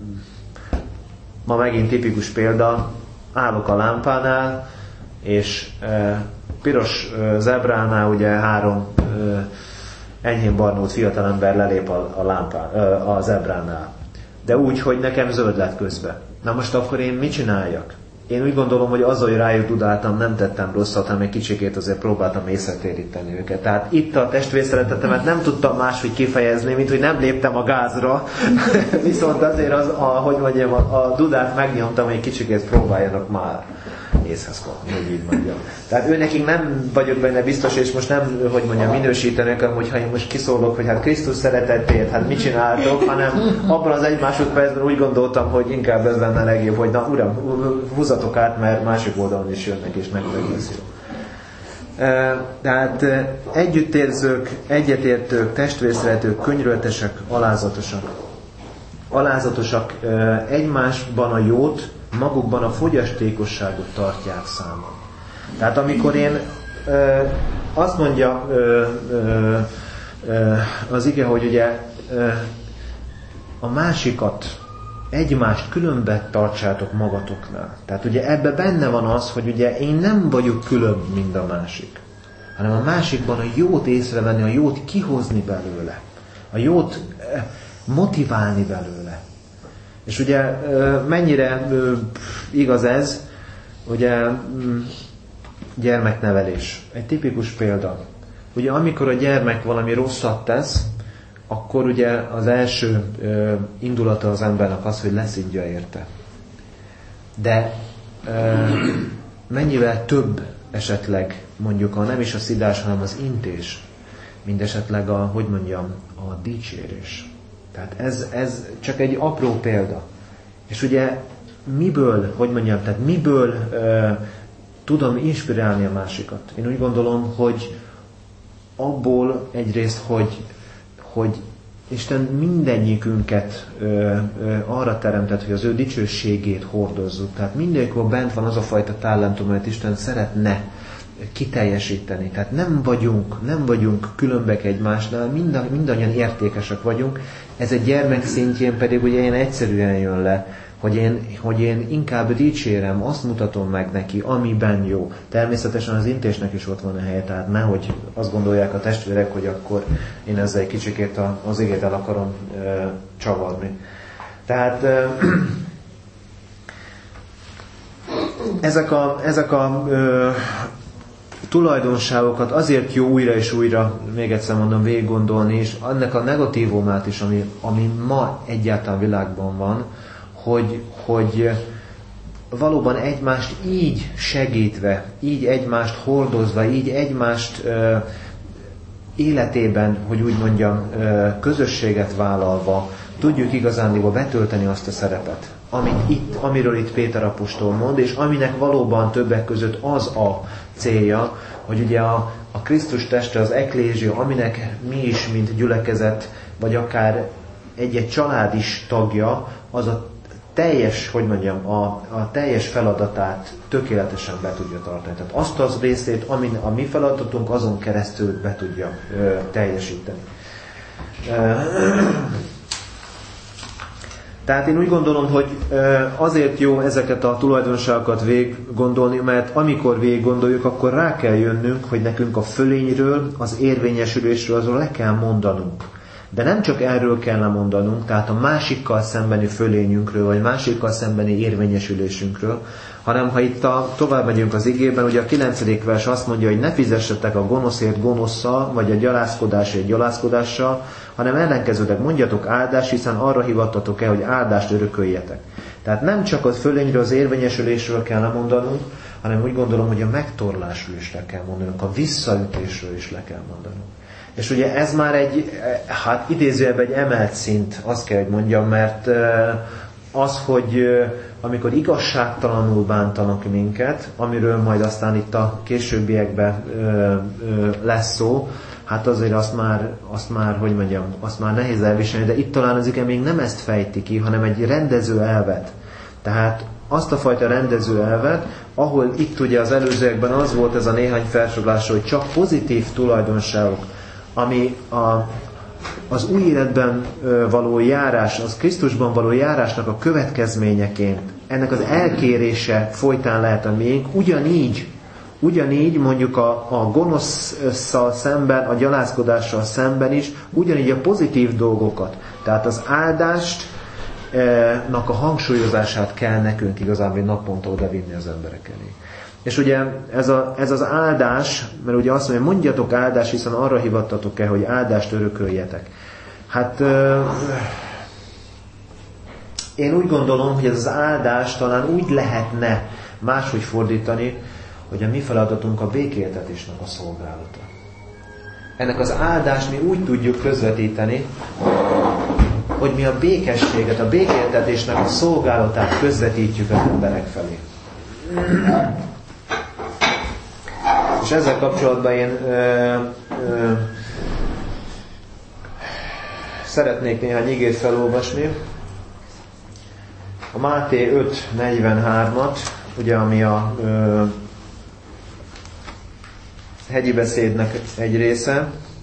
ma megint tipikus példa, állok a lámpánál, és e, piros e, zebránál ugye három e, enyhén barnult fiatalember lelép a, a, lámpán, e, a zebránál. De úgy, hogy nekem zöld lett közben. Na most akkor én mit csináljak? én úgy gondolom, hogy azzal, hogy rájuk dudáltam, nem tettem rosszat, hanem egy kicsikét azért próbáltam észretéríteni őket. Tehát itt a testvérszeretetemet nem tudtam máshogy kifejezni, mint hogy nem léptem a gázra, viszont azért az, a, hogy mondjam, a, a dudát megnyomtam, hogy egy kicsikét próbáljanak már észhez kapni, hogy így mondjam. Tehát ő nekik nem vagyok benne biztos, és most nem, hogy mondjam, minősíteni őket, hogyha én most kiszólok, hogy hát Krisztus szeretetért, hát mit csináltok, hanem abban az egy másodpercben úgy gondoltam, hogy inkább ez lenne legjobb, hogy na uram, húzatok át, mert másik oldalon is jönnek, és meg lesz jó. Tehát együttérzők, egyetértők, testvérszeretők, könyörületesek, alázatosak. Alázatosak, egymásban a jót, magukban a fogyasztékosságot tartják számon. Tehát amikor én ö, azt mondja ö, ö, ö, az ige, hogy ugye ö, a másikat, egymást különbe tartsátok magatoknál. Tehát ugye ebbe benne van az, hogy ugye én nem vagyok különb, mint a másik, hanem a másikban a jót észrevenni, a jót kihozni belőle, a jót motiválni belőle. És ugye mennyire igaz ez, ugye gyermeknevelés. Egy tipikus példa. Ugye amikor a gyermek valami rosszat tesz, akkor ugye az első indulata az embernek az, hogy leszidja érte. De mennyivel több esetleg mondjuk a nem is a szidás, hanem az intés, mint esetleg a, hogy mondjam, a dicsérés. Tehát ez, ez csak egy apró példa. És ugye miből, hogy mondjam, tehát miből uh, tudom inspirálni a másikat? Én úgy gondolom, hogy abból egyrészt, hogy, hogy Isten mindegyikünket uh, uh, arra teremtett, hogy az ő dicsőségét hordozzuk. Tehát mindegyikből bent van az a fajta talentum, amit Isten szeretne kiteljesíteni. Tehát nem vagyunk, nem vagyunk különbek egymásnál, mind, mindannyian értékesek vagyunk. Ez egy gyermek szintjén pedig ugye ilyen egyszerűen jön le, hogy én, hogy én inkább dicsérem, azt mutatom meg neki, amiben jó. Természetesen az intésnek is ott van a helye, tehát nehogy azt gondolják a testvérek, hogy akkor én ezzel egy kicsikét az igét el akarom e, csavarni. Tehát e, ezek a, ezek a e, tulajdonságokat azért jó újra és újra, még egyszer mondom, végig gondolni, és annak a negatívumát is, ami, ami ma egyáltalán világban van, hogy, hogy valóban egymást így segítve, így egymást hordozva, így egymást ö, életében, hogy úgy mondjam, ö, közösséget vállalva tudjuk igazándiból betölteni azt a szerepet, amit itt, amiről itt Péter apostol mond, és aminek valóban többek között az a célja, hogy ugye a, a Krisztus teste, az eklézsia, aminek mi is, mint gyülekezet, vagy akár egy-egy család is tagja, az a teljes, hogy mondjam, a, a teljes feladatát tökéletesen be tudja tartani. Tehát azt az részét, amin a mi feladatunk, azon keresztül be tudja ö, teljesíteni. Tehát én úgy gondolom, hogy azért jó ezeket a tulajdonságokat végig gondolni, mert amikor végig gondoljuk, akkor rá kell jönnünk, hogy nekünk a fölényről, az érvényesülésről azon le kell mondanunk. De nem csak erről kell mondanunk, tehát a másikkal szembeni fölényünkről, vagy másikkal szembeni érvényesülésünkről, hanem ha itt a, tovább megyünk az igében, ugye a kilencedik vers azt mondja, hogy ne fizessetek a gonoszért gonosszal, vagy a gyalázkodásért gyalázkodással, hanem ellenkezőleg mondjatok áldást, hiszen arra hivattatok el, hogy áldást örököljetek. Tehát nem csak a fölényről, az érvényesülésről kell mondanunk, hanem úgy gondolom, hogy a megtorlásról is le kell mondanunk, a visszaütésről is le kell mondanunk. És ugye ez már egy, hát idézőjelben egy emelt szint, azt kell, hogy mondjam, mert az, hogy amikor igazságtalanul bántanak minket, amiről majd aztán itt a későbbiekben lesz szó, hát azért azt már, azt már, hogy mondjam, azt már nehéz elviselni, de itt talán az ige még nem ezt fejti ki, hanem egy rendező elvet. Tehát azt a fajta rendező elvet, ahol itt ugye az előzőekben az volt ez a néhány felsorolás, hogy csak pozitív tulajdonságok, ami a, az új életben való járás, az Krisztusban való járásnak a következményeként, ennek az elkérése folytán lehet a miénk, ugyanígy, ugyanígy mondjuk a, a gonoszszal szemben, a gyalázkodással szemben is, ugyanígy a pozitív dolgokat, tehát az áldást, a hangsúlyozását kell nekünk igazából naponta odavinni az emberek elé. És ugye ez, a, ez az áldás, mert ugye azt mondja, mondjatok áldást, hiszen arra hivattatok el, hogy áldást örököljetek. Hát én úgy gondolom, hogy ez az áldás talán úgy lehetne máshogy fordítani, hogy a mi feladatunk a békéltetésnek a szolgálata. Ennek az áldást mi úgy tudjuk közvetíteni, hogy mi a békességet, a békéltetésnek a szolgálatát közvetítjük az emberek felé. És ezzel kapcsolatban én ö, ö, szeretnék néhány igét felolvasni. A Máté öt negyvenhármat, ugye ami a ö, hegyi beszédnek egy része.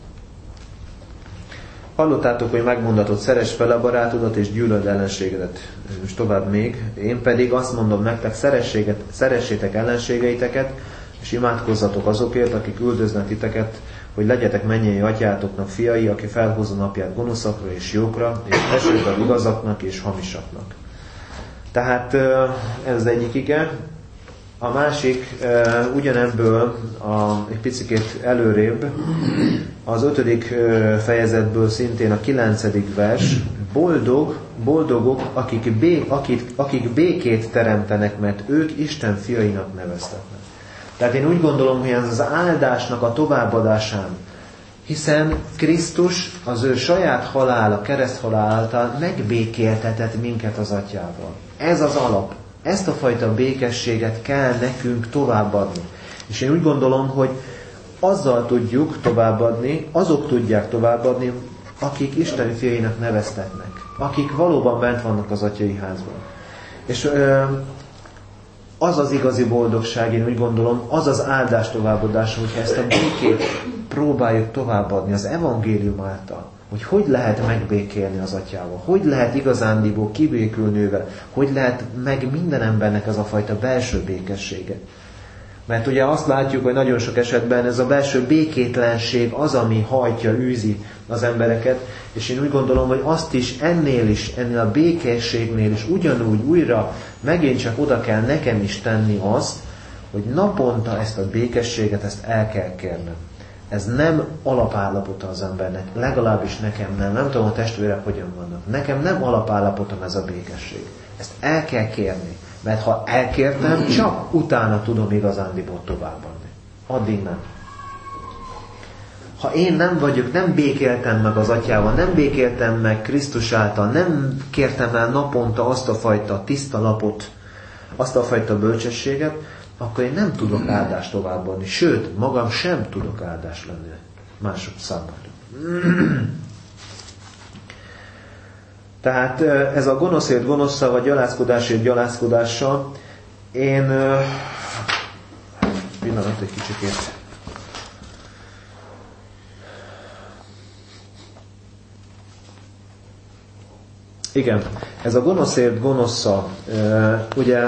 Hallottátok, hogy megmondatott, szeress fel a barátodat és gyűlöld ellenségedet. És tovább még. Én pedig azt mondom nektek, szeressétek ellenségeiteket, és imádkozzatok azokért, akik üldöznek titeket, hogy legyetek mennyei atyátoknak fiai, aki felhozza napját gonoszakra és jókra, és esőt ad igazaknak és hamisaknak. Tehát ez az egyik ige. A másik ugyanebből a, egy picit előrébb, az ötödik fejezetből szintén a kilencedik vers, boldog, boldogok, akik, bé, akik, akik békét teremtenek, mert ők Isten fiainak neveztetnek. Tehát én úgy gondolom, hogy ez az áldásnak a továbbadásán, hiszen Krisztus az ő saját halála, kereszthalál által megbékéltetett minket az Atyával. Ez az alap. Ezt a fajta békességet kell nekünk továbbadni. És én úgy gondolom, hogy azzal tudjuk továbbadni, azok tudják továbbadni, akik Isten fiainak neveztetnek. Akik valóban bent vannak az atyai házban. És ö, az az igazi boldogság, én úgy gondolom, az az áldás továbbadása, hogyha ezt a békét próbáljuk továbbadni az evangélium által. Hogy hogy lehet megbékélni az atyával, hogy lehet igazándiból kibékülni ővel, hogy lehet meg minden embernek ez a fajta belső békessége. Mert ugye azt látjuk, hogy nagyon sok esetben ez a belső békétlenség az, ami hajtja, űzi az embereket, és én úgy gondolom, hogy azt is ennél is, ennél a békességnél is ugyanúgy újra megint csak oda kell nekem is tenni azt, hogy naponta ezt a békességet, ezt el kell kérnem. Ez nem alapállapota az embernek, legalábbis nekem nem. Nem tudom, a testvérek hogyan vannak. Nekem nem alapállapotom ez a békesség. Ezt el kell kérni. Mert ha elkértem, csak utána tudom igazándiból továbbadni. Addig nem. Ha én nem vagyok, nem békéltem meg az atyával, nem békéltem meg Krisztus által, nem kértem el naponta azt a fajta tiszta lapot, azt a fajta bölcsességet, akkor én nem tudok áldást továbbadni. Sőt, magam sem tudok áldás lenni mások számára. Tehát ez a gonoszért gonoszszal, vagy gyalázkodásért gyalázkodással, én pillanat egy kicsikét. Igen, ez a gonoszért gonoszszal, ugye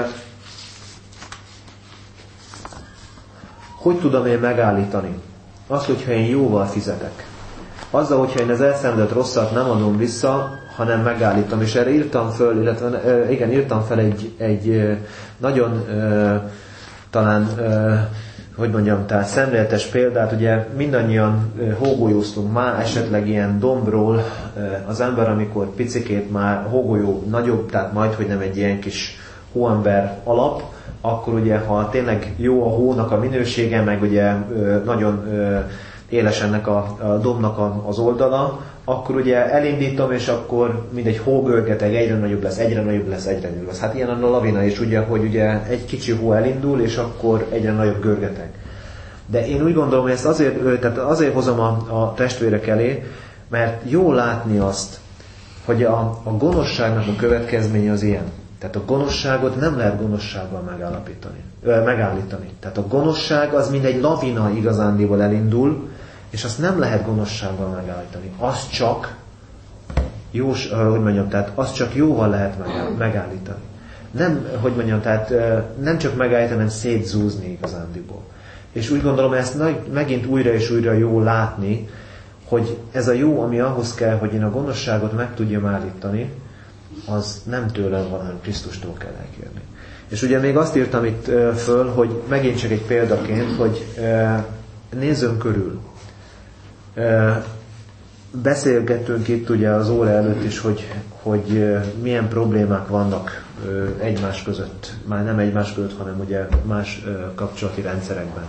hogy tudom én megállítani? Azt, hogyha én jóval fizetek. Azzal, hogyha én az elszenvedett rosszat nem adom vissza, hanem megállítom. És erre írtam föl, illetve igen, írtam fel egy, egy nagyon talán, hogy mondjam, tehát szemléletes példát. Ugye mindannyian hógolyóztunk már, esetleg ilyen dombról az ember, amikor picikét már hógolyó nagyobb, tehát majd, hogy nem egy ilyen kis hóember alap, akkor ugye, ha tényleg jó a hónak a minősége, meg ugye nagyon éles ennek a, a dombnak a, az oldala, akkor ugye elindítom, és akkor mindegy hógörgeteg, egyre nagyobb lesz, egyre nagyobb lesz, egyre nagyobb lesz. Hát ilyen a lavina is, ugye, hogy ugye egy kicsi hó elindul, és akkor egyre nagyobb görgeteg. De én úgy gondolom, hogy ezt azért, tehát azért hozom a, a testvérek elé, mert jó látni azt, hogy a, a gonoszságnak a következménye az ilyen. Tehát a gonoszságot nem lehet gonoszsággal megállapítani, ö, megállítani. Tehát a gonoszság az mint egy lavina igazándiból elindul, és azt nem lehet gonoszsággal megállítani. Az csak jó, hogy mondjam, tehát azt csak jóval lehet megállítani. Nem, hogy mondjam, tehát nem csak megállítani, hanem szétzúzni igazándiból. És úgy gondolom, ezt megint újra és újra jó látni, hogy ez a jó, ami ahhoz kell, hogy én a gonoszságot meg tudjam állítani, az nem tőlem van, hanem Krisztustól kell elkérni. És ugye még azt írtam itt föl, hogy megint csak egy példaként, hogy nézzünk körül. Beszélgettünk itt ugye az óra előtt is, hogy, hogy milyen problémák vannak egymás között. Már nem egymás között, hanem ugye más kapcsolati rendszerekben.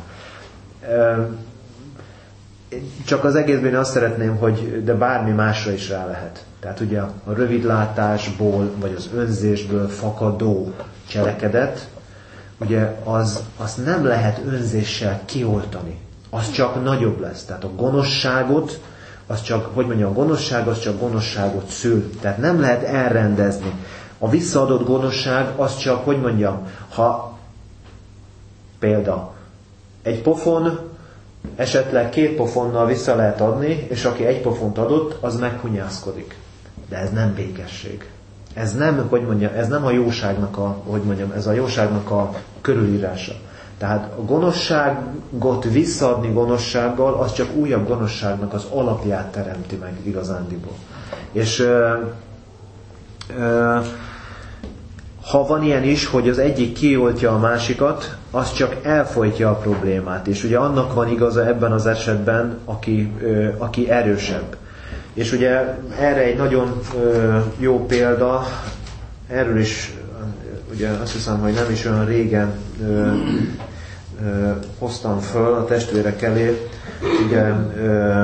Csak az egészben azt szeretném, hogy de bármi másra is rá lehet. Tehát ugye a rövidlátásból, vagy az önzésből fakadó cselekedet, ugye az, az nem lehet önzéssel kioltani. Az csak nagyobb lesz. Tehát a gonoszságot, az csak, hogy mondjam, a gonoszság az csak gonoszságot szül. Tehát nem lehet elrendezni. A visszaadott gonoszság az csak, hogy mondjam, ha példa, egy pofon esetleg két pofonnal vissza lehet adni, és aki egy pofont adott, az meghunyászkodik. De ez nem békesség. Ez nem, hogy mondjam, ez nem a jóságnak a, hogy mondjam, ez a jóságnak a körülírása. Tehát a gonoszságot visszaadni gonoszsággal, az csak újabb gonoszságnak az alapját teremti meg igazándiból. És ö, ö, ha van ilyen is, hogy az egyik kioltja a másikat, az csak elfojtja a problémát. És ugye annak van igaza ebben az esetben, aki, ö, aki erősebb. És ugye erre egy nagyon ö, jó példa, erről is ugye azt hiszem, hogy nem is olyan régen ö, ö, hoztam föl a testvérek elé, ugye ö,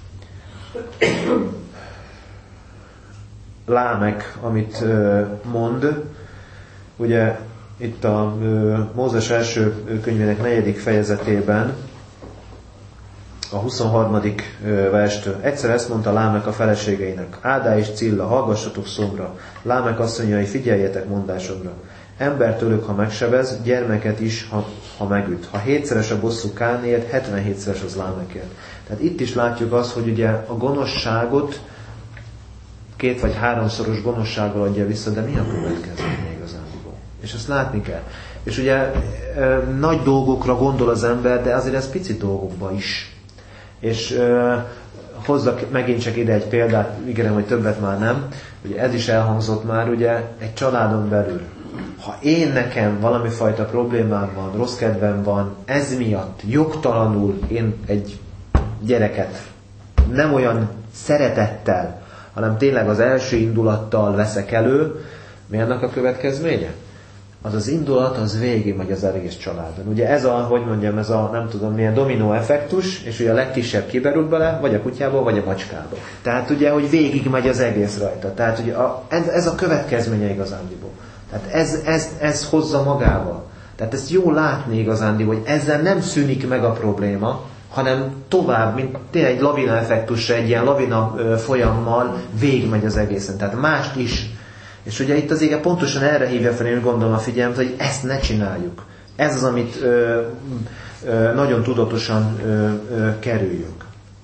Lámek, amit ö, mond, ugye itt a ö, Mózes első könyvének negyedik fejezetében, a huszonharmadik verstől. Egyszer ezt mondta Lámek a feleségeinek: Ádá és Cilla, hallgassatok szomra. Lámek asszonyai, figyeljetek mondásomra. Embert ölök, ha megsebez, gyermeket is, ha, ha megüt. Ha hétszeres a bosszú Kánért, hetvenhétszeres az Lámekért. Tehát itt is látjuk azt, hogy ugye a gonoszságot két vagy háromszoros gonoszsággal adja vissza, de mi a következménye igazán? És ezt látni kell. És ugye e, nagy dolgokra gondol az ember, de azért ez pici dolgokba is. És e, hozzak megint csak ide egy példát, ígérem, hogy többet már nem. Ugye ez is elhangzott már, ugye egy családon belül. Ha én nekem valami fajta problémám van, rossz kedvem van, ez miatt jogtalanul én egy gyereket nem olyan szeretettel, hanem tényleg az első indulattal veszek elő, mi annak a következménye? Az az indulat, az végig megy az egész családon. Ugye ez a, hogy mondjam, ez a nem tudom milyen dominó effektus, és ugye a legkisebb kiberül bele, vagy a kutyába, vagy a macskába. Tehát ugye, hogy végig megy az egész rajta. Tehát ugye a, ez, ez a következménye igazándiból. Tehát ez, ez, ez hozza magával. Tehát ezt jó látni igazándiból, hogy ezzel nem szűnik meg a probléma, hanem tovább, mint tényleg egy lavina effektusra, egy ilyen lavina folyammal végigmegy az egészen. Tehát mást is. És ugye itt az ége pontosan erre hívja fel, én gondolom a figyelmet, hogy ezt ne csináljuk. Ez az, amit ö, ö, nagyon tudatosan ö, ö, kerüljünk.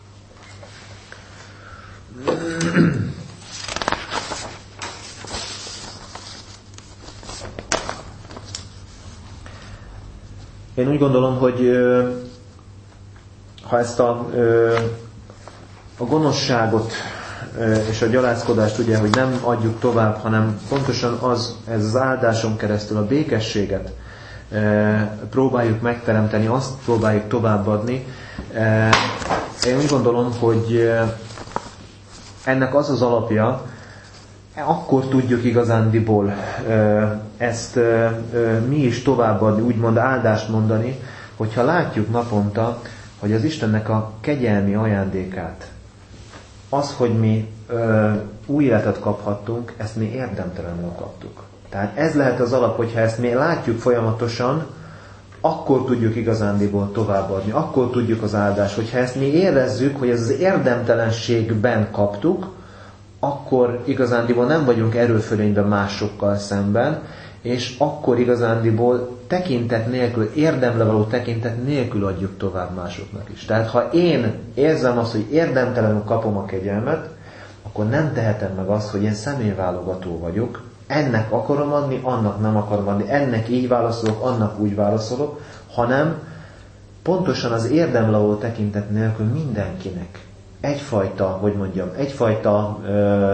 Én úgy gondolom, hogy ö, ha ezt a, ö, a gonoszságot és a gyalázkodást ugye, hogy nem adjuk tovább, hanem pontosan az, ez az áldáson keresztül a békességet e, próbáljuk megteremteni, azt próbáljuk továbbadni. E, én úgy gondolom, hogy ennek az az alapja, akkor tudjuk igazándiból e, ezt e, mi is továbbadni, úgymond áldást mondani, hogyha látjuk naponta, hogy az Istennek a kegyelmi ajándékát, az, hogy mi ö, új életet kaphattunk, ezt mi érdemtelenül kaptuk. Tehát ez lehet az alap, hogyha ezt mi látjuk folyamatosan, akkor tudjuk igazándiból továbbadni, akkor tudjuk az áldást. Hogyha ezt mi érezzük, hogy ez az érdemtelenségben kaptuk, akkor igazándiból nem vagyunk erőfölényben másokkal szemben, és akkor igazándiból tekintet nélkül, érdemre való tekintet nélkül adjuk tovább másoknak is. Tehát ha én érzem azt, hogy érdemtelenül kapom a kegyelmet, akkor nem tehetem meg azt, hogy én személyválogató vagyok, ennek akarom adni, annak nem akarom adni, ennek így válaszolok, annak úgy válaszolok, hanem pontosan az érdemre való tekintet nélkül mindenkinek egyfajta, hogy mondjam, egyfajta ö,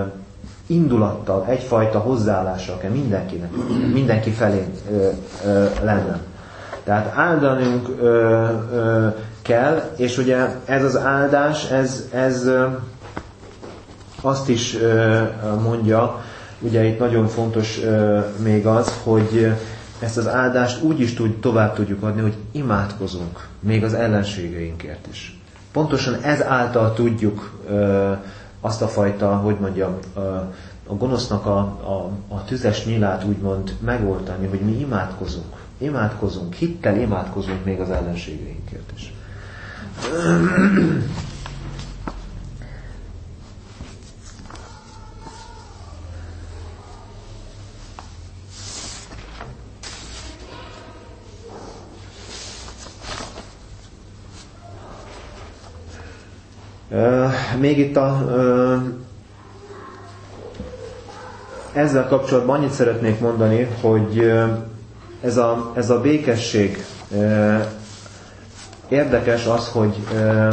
indulattal, egyfajta hozzáállással kell mindenkinek, mindenki felé ö, ö, lenne. Tehát áldanunk ö, ö, kell, és ugye ez az áldás, ez, ez ö, azt is ö, mondja, ugye itt nagyon fontos ö, még az, hogy ezt az áldást úgy is tud, tovább tudjuk adni, hogy imádkozunk, még az ellenségeinkért is. Pontosan ez által tudjuk ö, azt a fajta, hogy mondjam, ö, a gonosznak a, a, a tüzes nyilát úgymond megoldani, hogy mi imádkozunk. Imádkozunk, hittel imádkozunk még az ellenségeinkért is. Uh, még itt a, uh, ezzel kapcsolatban annyit szeretnék mondani, hogy uh, ez, a, ez a békesség uh, érdekes az, hogy uh,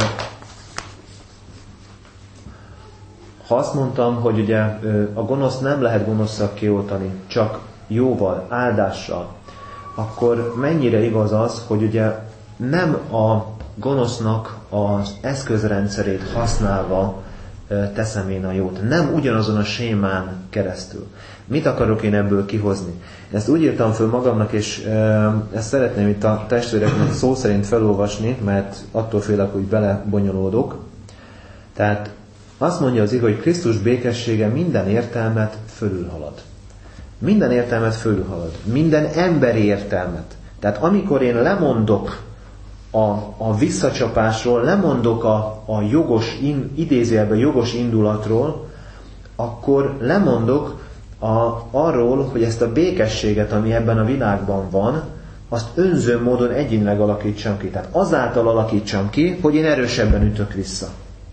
ha azt mondtam, hogy ugye uh, a gonosz nem lehet gonoszszak kioltani, csak jóval, áldással, akkor mennyire igaz az, hogy ugye nem a gonosznak az eszközrendszerét használva teszem én a jót. Nem ugyanazon a sémán keresztül. Mit akarok én ebből kihozni? Ezt úgy írtam föl magamnak, és ezt szeretném itt a testvéreknek szó szerint felolvasni, mert attól félek, hogy belebonyolódok. Tehát azt mondja az ige, hogy Krisztus békessége minden értelmet fölülhalad. Minden értelmet fölülhalad. Minden emberi értelmet. Tehát amikor én lemondok A, a visszacsapásról, lemondok a, a jogos, in, idézőjelben jogos indulatról, akkor lemondok a, arról, hogy ezt a békességet, ami ebben a világban van, azt önző módon egyénileg alakítsam ki. Tehát azáltal alakítsam ki, hogy én erősebben ütök vissza.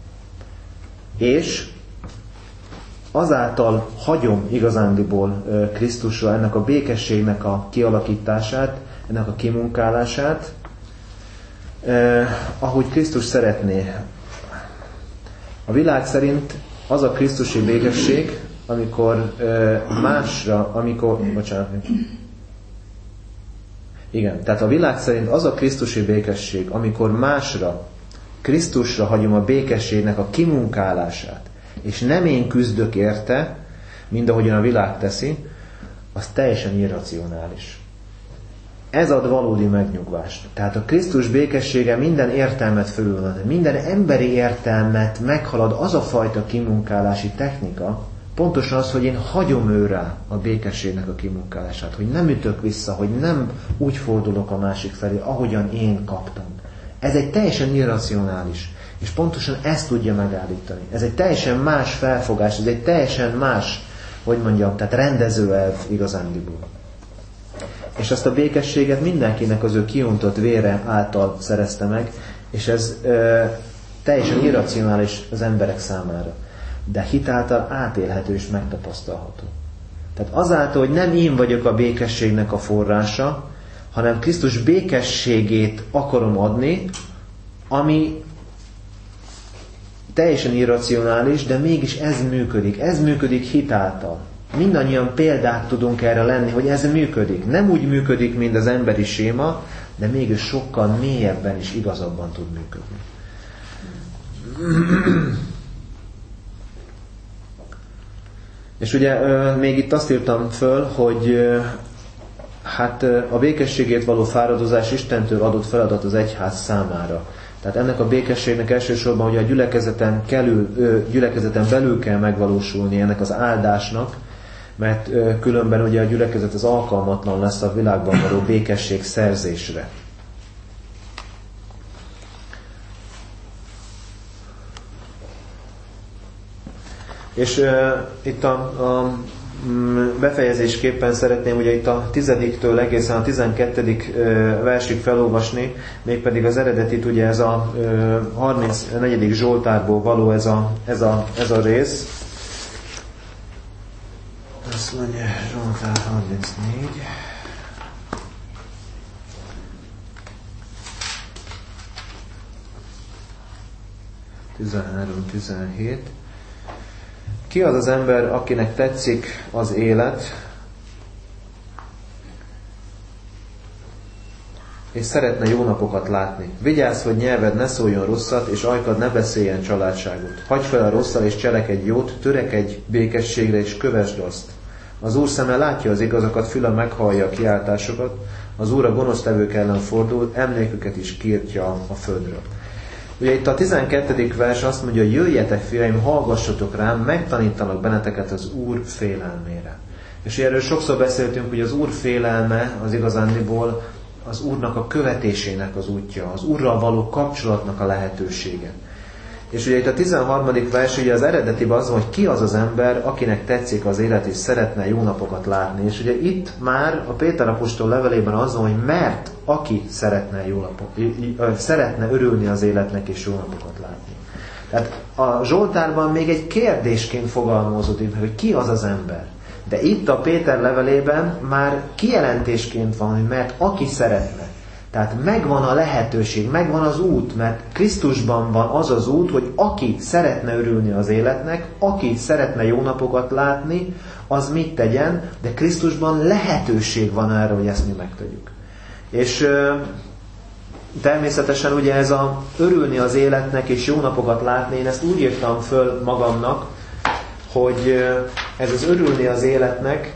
És azáltal hagyom igazándiból Krisztusra ennek a békességnek a kialakítását, ennek a kimunkálását, Eh, ahogy Krisztus szeretné. A világ szerint az a krisztusi békesség, amikor eh, másra, amikor, bocsánat, igen, tehát a világ szerint az a krisztusi békesség, amikor másra, Krisztusra hagyom a békességnek a kimunkálását, és nem én küzdök érte, mint ahogyan a világ teszi, az teljesen irracionális. Ez ad valódi megnyugvást. Tehát a Krisztus békessége minden értelmet fölülhalad, minden emberi értelmet meghalad az a fajta kimunkálási technika, pontosan az, hogy én hagyom őrá a békességnek a kimunkálását, hogy nem ütök vissza, hogy nem úgy fordulok a másik felé, ahogyan én kaptam. Ez egy teljesen irracionális, és pontosan ezt tudja megállítani. Ez egy teljesen más felfogás, ez egy teljesen más, hogy mondjam, tehát rendezőelv igazándiból. És azt a békességet mindenkinek az ő kiuntott vére által szerezte meg, és ez ö, teljesen irracionális az emberek számára. De hitáltal átélhető és megtapasztalható. Tehát azáltal, hogy nem én vagyok a békességnek a forrása, hanem Krisztus békességét akarom adni, ami teljesen irracionális, de mégis ez működik. Ez működik hitáltal. Mindannyian példák tudunk erre lenni, hogy ez működik. Nem úgy működik, mint az emberi séma, de mégis sokkal mélyebben és igazabban tud működni. És ugye még itt azt írtam föl, hogy hát a békességért való fáradozás Istentől adott feladat az egyház számára. Tehát ennek a békességnek elsősorban ugye a gyülekezeten, kelül, gyülekezeten belül kell megvalósulni ennek az áldásnak, mert különben ugye a gyülekezet az alkalmatlan lesz a világban való békesség szerzésre. És uh, itt a, a befejezésképpen szeretném ugye itt a tizediktől egészen a tizenkettedik versig felolvasni, mégpedig az eredetit ugye ez a harmincnegyedik Zsoltárból való ez a, ez a, ez a rész. Azt mondja Zsoltár harmincnégy. tizenhárom tizenhét. Ki az az ember, akinek tetszik az élet, és szeretne jó napokat látni. Vigyázz, hogy nyelved ne szóljon rosszat, és ajkad ne beszéljen családságot. Hagyj fel a rosszal, és cselekedj jót, törekedj békességre, és kövesd azt. Az Úr szeme látja az igazakat, füle meghallja a kiáltásokat, az Úr a gonosztevők ellen fordul, emléküket is kiirtja a földről. Ugye itt a tizenkettedik vers azt mondja, hogy jöjjetek, fiaim, hallgassatok rám, megtanítanak benneteket az Úr félelmére. És erről sokszor beszéltünk, hogy az Úr félelme az igazándiból az Úrnak a követésének az útja, az Úrral való kapcsolatnak a lehetősége. És ugye itt a tizenharmadik vers, ugye az eredetiben az van, hogy ki az az ember, akinek tetszik az élet, és szeretne jó napokat látni. És ugye itt már a Péter apostol levelében az van, hogy mert aki szeretne, jó napok, szeretne örülni az életnek, és jó napokat látni. Tehát a Zsoltárban még egy kérdésként fogalmazódik meg, hogy ki az az ember. De itt a Péter levelében már kijelentésként van, hogy mert aki szeretne. Tehát megvan a lehetőség, megvan az út, mert Krisztusban van az az út, hogy aki szeretne örülni az életnek, aki szeretne jó napokat látni, az mit tegyen, de Krisztusban lehetőség van arra, hogy ezt mi megtegyük. És természetesen ugye ez a örülni az életnek és jó napokat látni, én ezt úgy írtam föl magamnak, hogy ez az örülni az életnek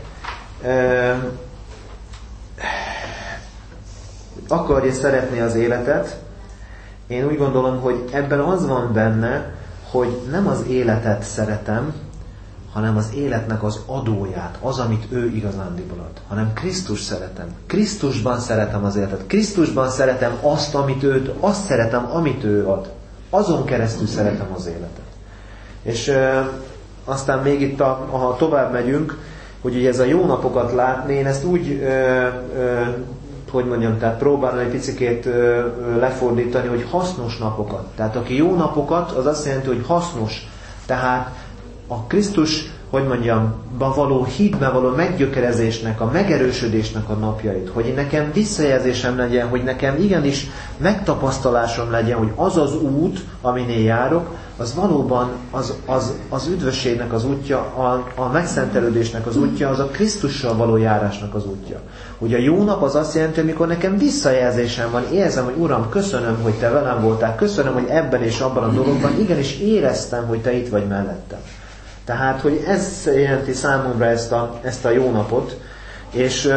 akarja szeretni az életet. Én úgy gondolom, hogy ebben az van benne, hogy nem az életet szeretem, hanem az életnek az adóját, az, amit ő igazándiból ad, hanem Krisztus szeretem. Krisztusban szeretem az életet. Krisztusban szeretem azt, amit őt, azt szeretem, amit ő ad. Azon keresztül szeretem az életet. És e, aztán még itt, a, ha tovább megyünk, hogy ugye ez a jó napokat látni, én ezt úgy e, e, hogy mondjam, tehát próbálom egy picikét lefordítani, hogy hasznos napokat. Tehát aki jó napokat, az azt jelenti, hogy hasznos. Tehát a Krisztus, hogy mondjam, való hitben való meggyökerezésnek, a megerősödésnek a napjait. Hogy nekem visszajelzésem legyen, hogy nekem igenis megtapasztalásom legyen, hogy az az út, aminél járok, az valóban az, az, az üdvösségnek az útja, a, a megszentelődésnek az útja, az a Krisztussal való járásnak az útja. Hogy a jó nap az azt jelenti, amikor nekem visszajelzésem van, érzem, hogy Uram, köszönöm, hogy Te velem voltál, köszönöm, hogy ebben és abban a dologban igenis éreztem, hogy Te itt vagy mellettem. Tehát, hogy ez jelenti számomra ezt a, ezt a jó napot, és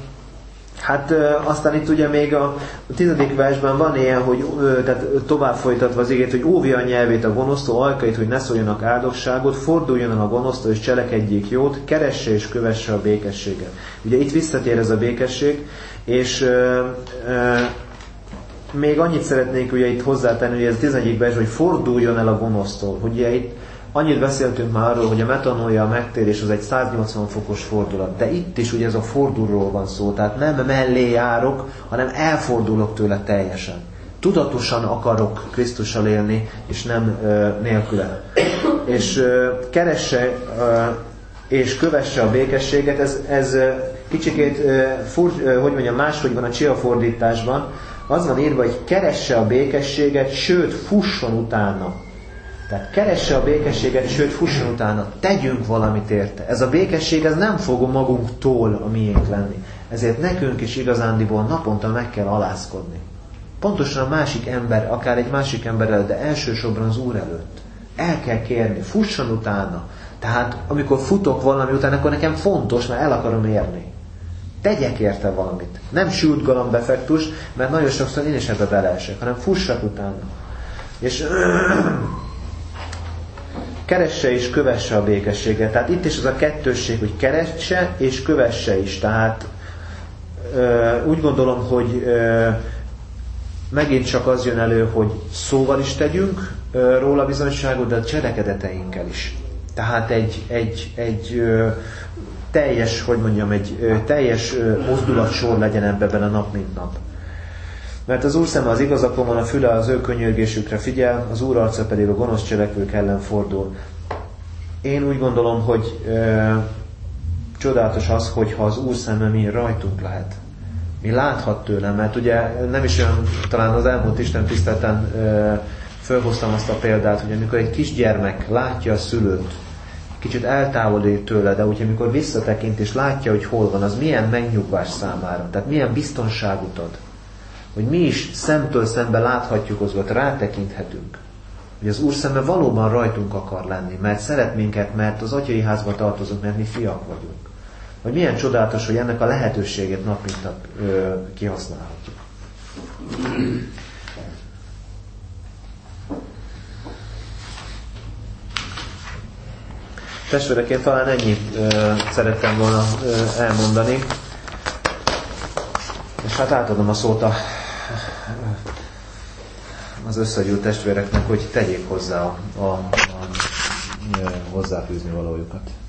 hát aztán itt ugye még a tizedik versben van ilyen, hogy tehát tovább folytatva az igét, hogy óvja a nyelvét a gonosztól, ajkait, hogy ne szóljanak áldogságot, forduljon el a gonosztól és cselekedjék jót, keresse és kövesse a békességet. Ugye itt visszatér ez a békesség, és e, e, még annyit szeretnék ugye itt hozzátenni, hogy ez a tizedik vers, hogy forduljon el a gonosztól. Ugye itt annyit beszéltünk már arról, hogy a metanóia, a megtérés az egy száznyolcvan fokos fordulat, de itt is ugye ez a fordulról van szó, tehát nem mellé járok, hanem elfordulok tőle teljesen. Tudatosan akarok Krisztussal élni, és nem ö, nélküle. És ö, keresse ö, és kövesse a békességet, ez, ez ö, kicsikét, ö, fur, ö, hogy mondjam, máshogy van a csia fordításban, az van írva, hogy keresse a békességet, sőt, fusson utána. Tehát keresse a békességet, sőt fusson utána, tegyünk valamit érte. Ez a békesség, ez nem fog magunktól a miénk lenni. Ezért nekünk is igazándiból naponta meg kell alázkodni. Pontosan a másik ember, akár egy másik ember előtt, de elsősorban az Úr előtt. El kell kérni, fusson utána. Tehát amikor futok valami után, akkor nekem fontos, mert el akarom érni. Tegyek érte valamit. Nem shootgalom-effektus, mert nagyon sokszor én is ebbe beleesek, hanem fussak utána. És keresse és kövesse a békességet. Tehát itt is az a kettősség, hogy keresse és kövesse is. Tehát ö, úgy gondolom, hogy ö, megint csak az jön elő, hogy szóval is tegyünk ö, róla bizonyságot, de a cselekedeteinkkel is. Tehát egy, egy, egy ö, teljes, hogy mondjam, egy ö, teljes ö, mozdulatsor legyen ebben a nap, mint nap. Mert az Úr szeme az igazakon van, a füle az ő könyörgésükre figyel, az Úr arca pedig a gonosz cselekvők ellen fordul. Én úgy gondolom, hogy ö, csodálatos az, hogyha az Úr szeme mi rajtunk lehet. Mi láthat tőle, mert ugye nem is olyan, talán az elmúlt Isten tiszteleten ö, fölhoztam azt a példát, hogy amikor egy kisgyermek látja a szülőt, kicsit eltávolít tőle, de úgyhogy amikor visszatekint és látja, hogy hol van, az milyen megnyugvás számára, tehát milyen biztonságot ad. Hogy mi is szemtől szembe láthatjuk azokat, rátekinthetünk. Hogy az Úr szeme valóban rajtunk akar lenni, mert szeret minket, mert az atyai házba tartozunk, mert mi fiak vagyunk. Hogy milyen csodálatos, hogy ennek a lehetőségét nap mint nap ö, kihasználhatjuk. Testvérek, én talán ennyit ö, szerettem volna ö, elmondani. És hát átadom a szót a, az összegyűlt testvéreknek, hogy tegyék hozzá a, a, a, a hozzáfűzni valójukat.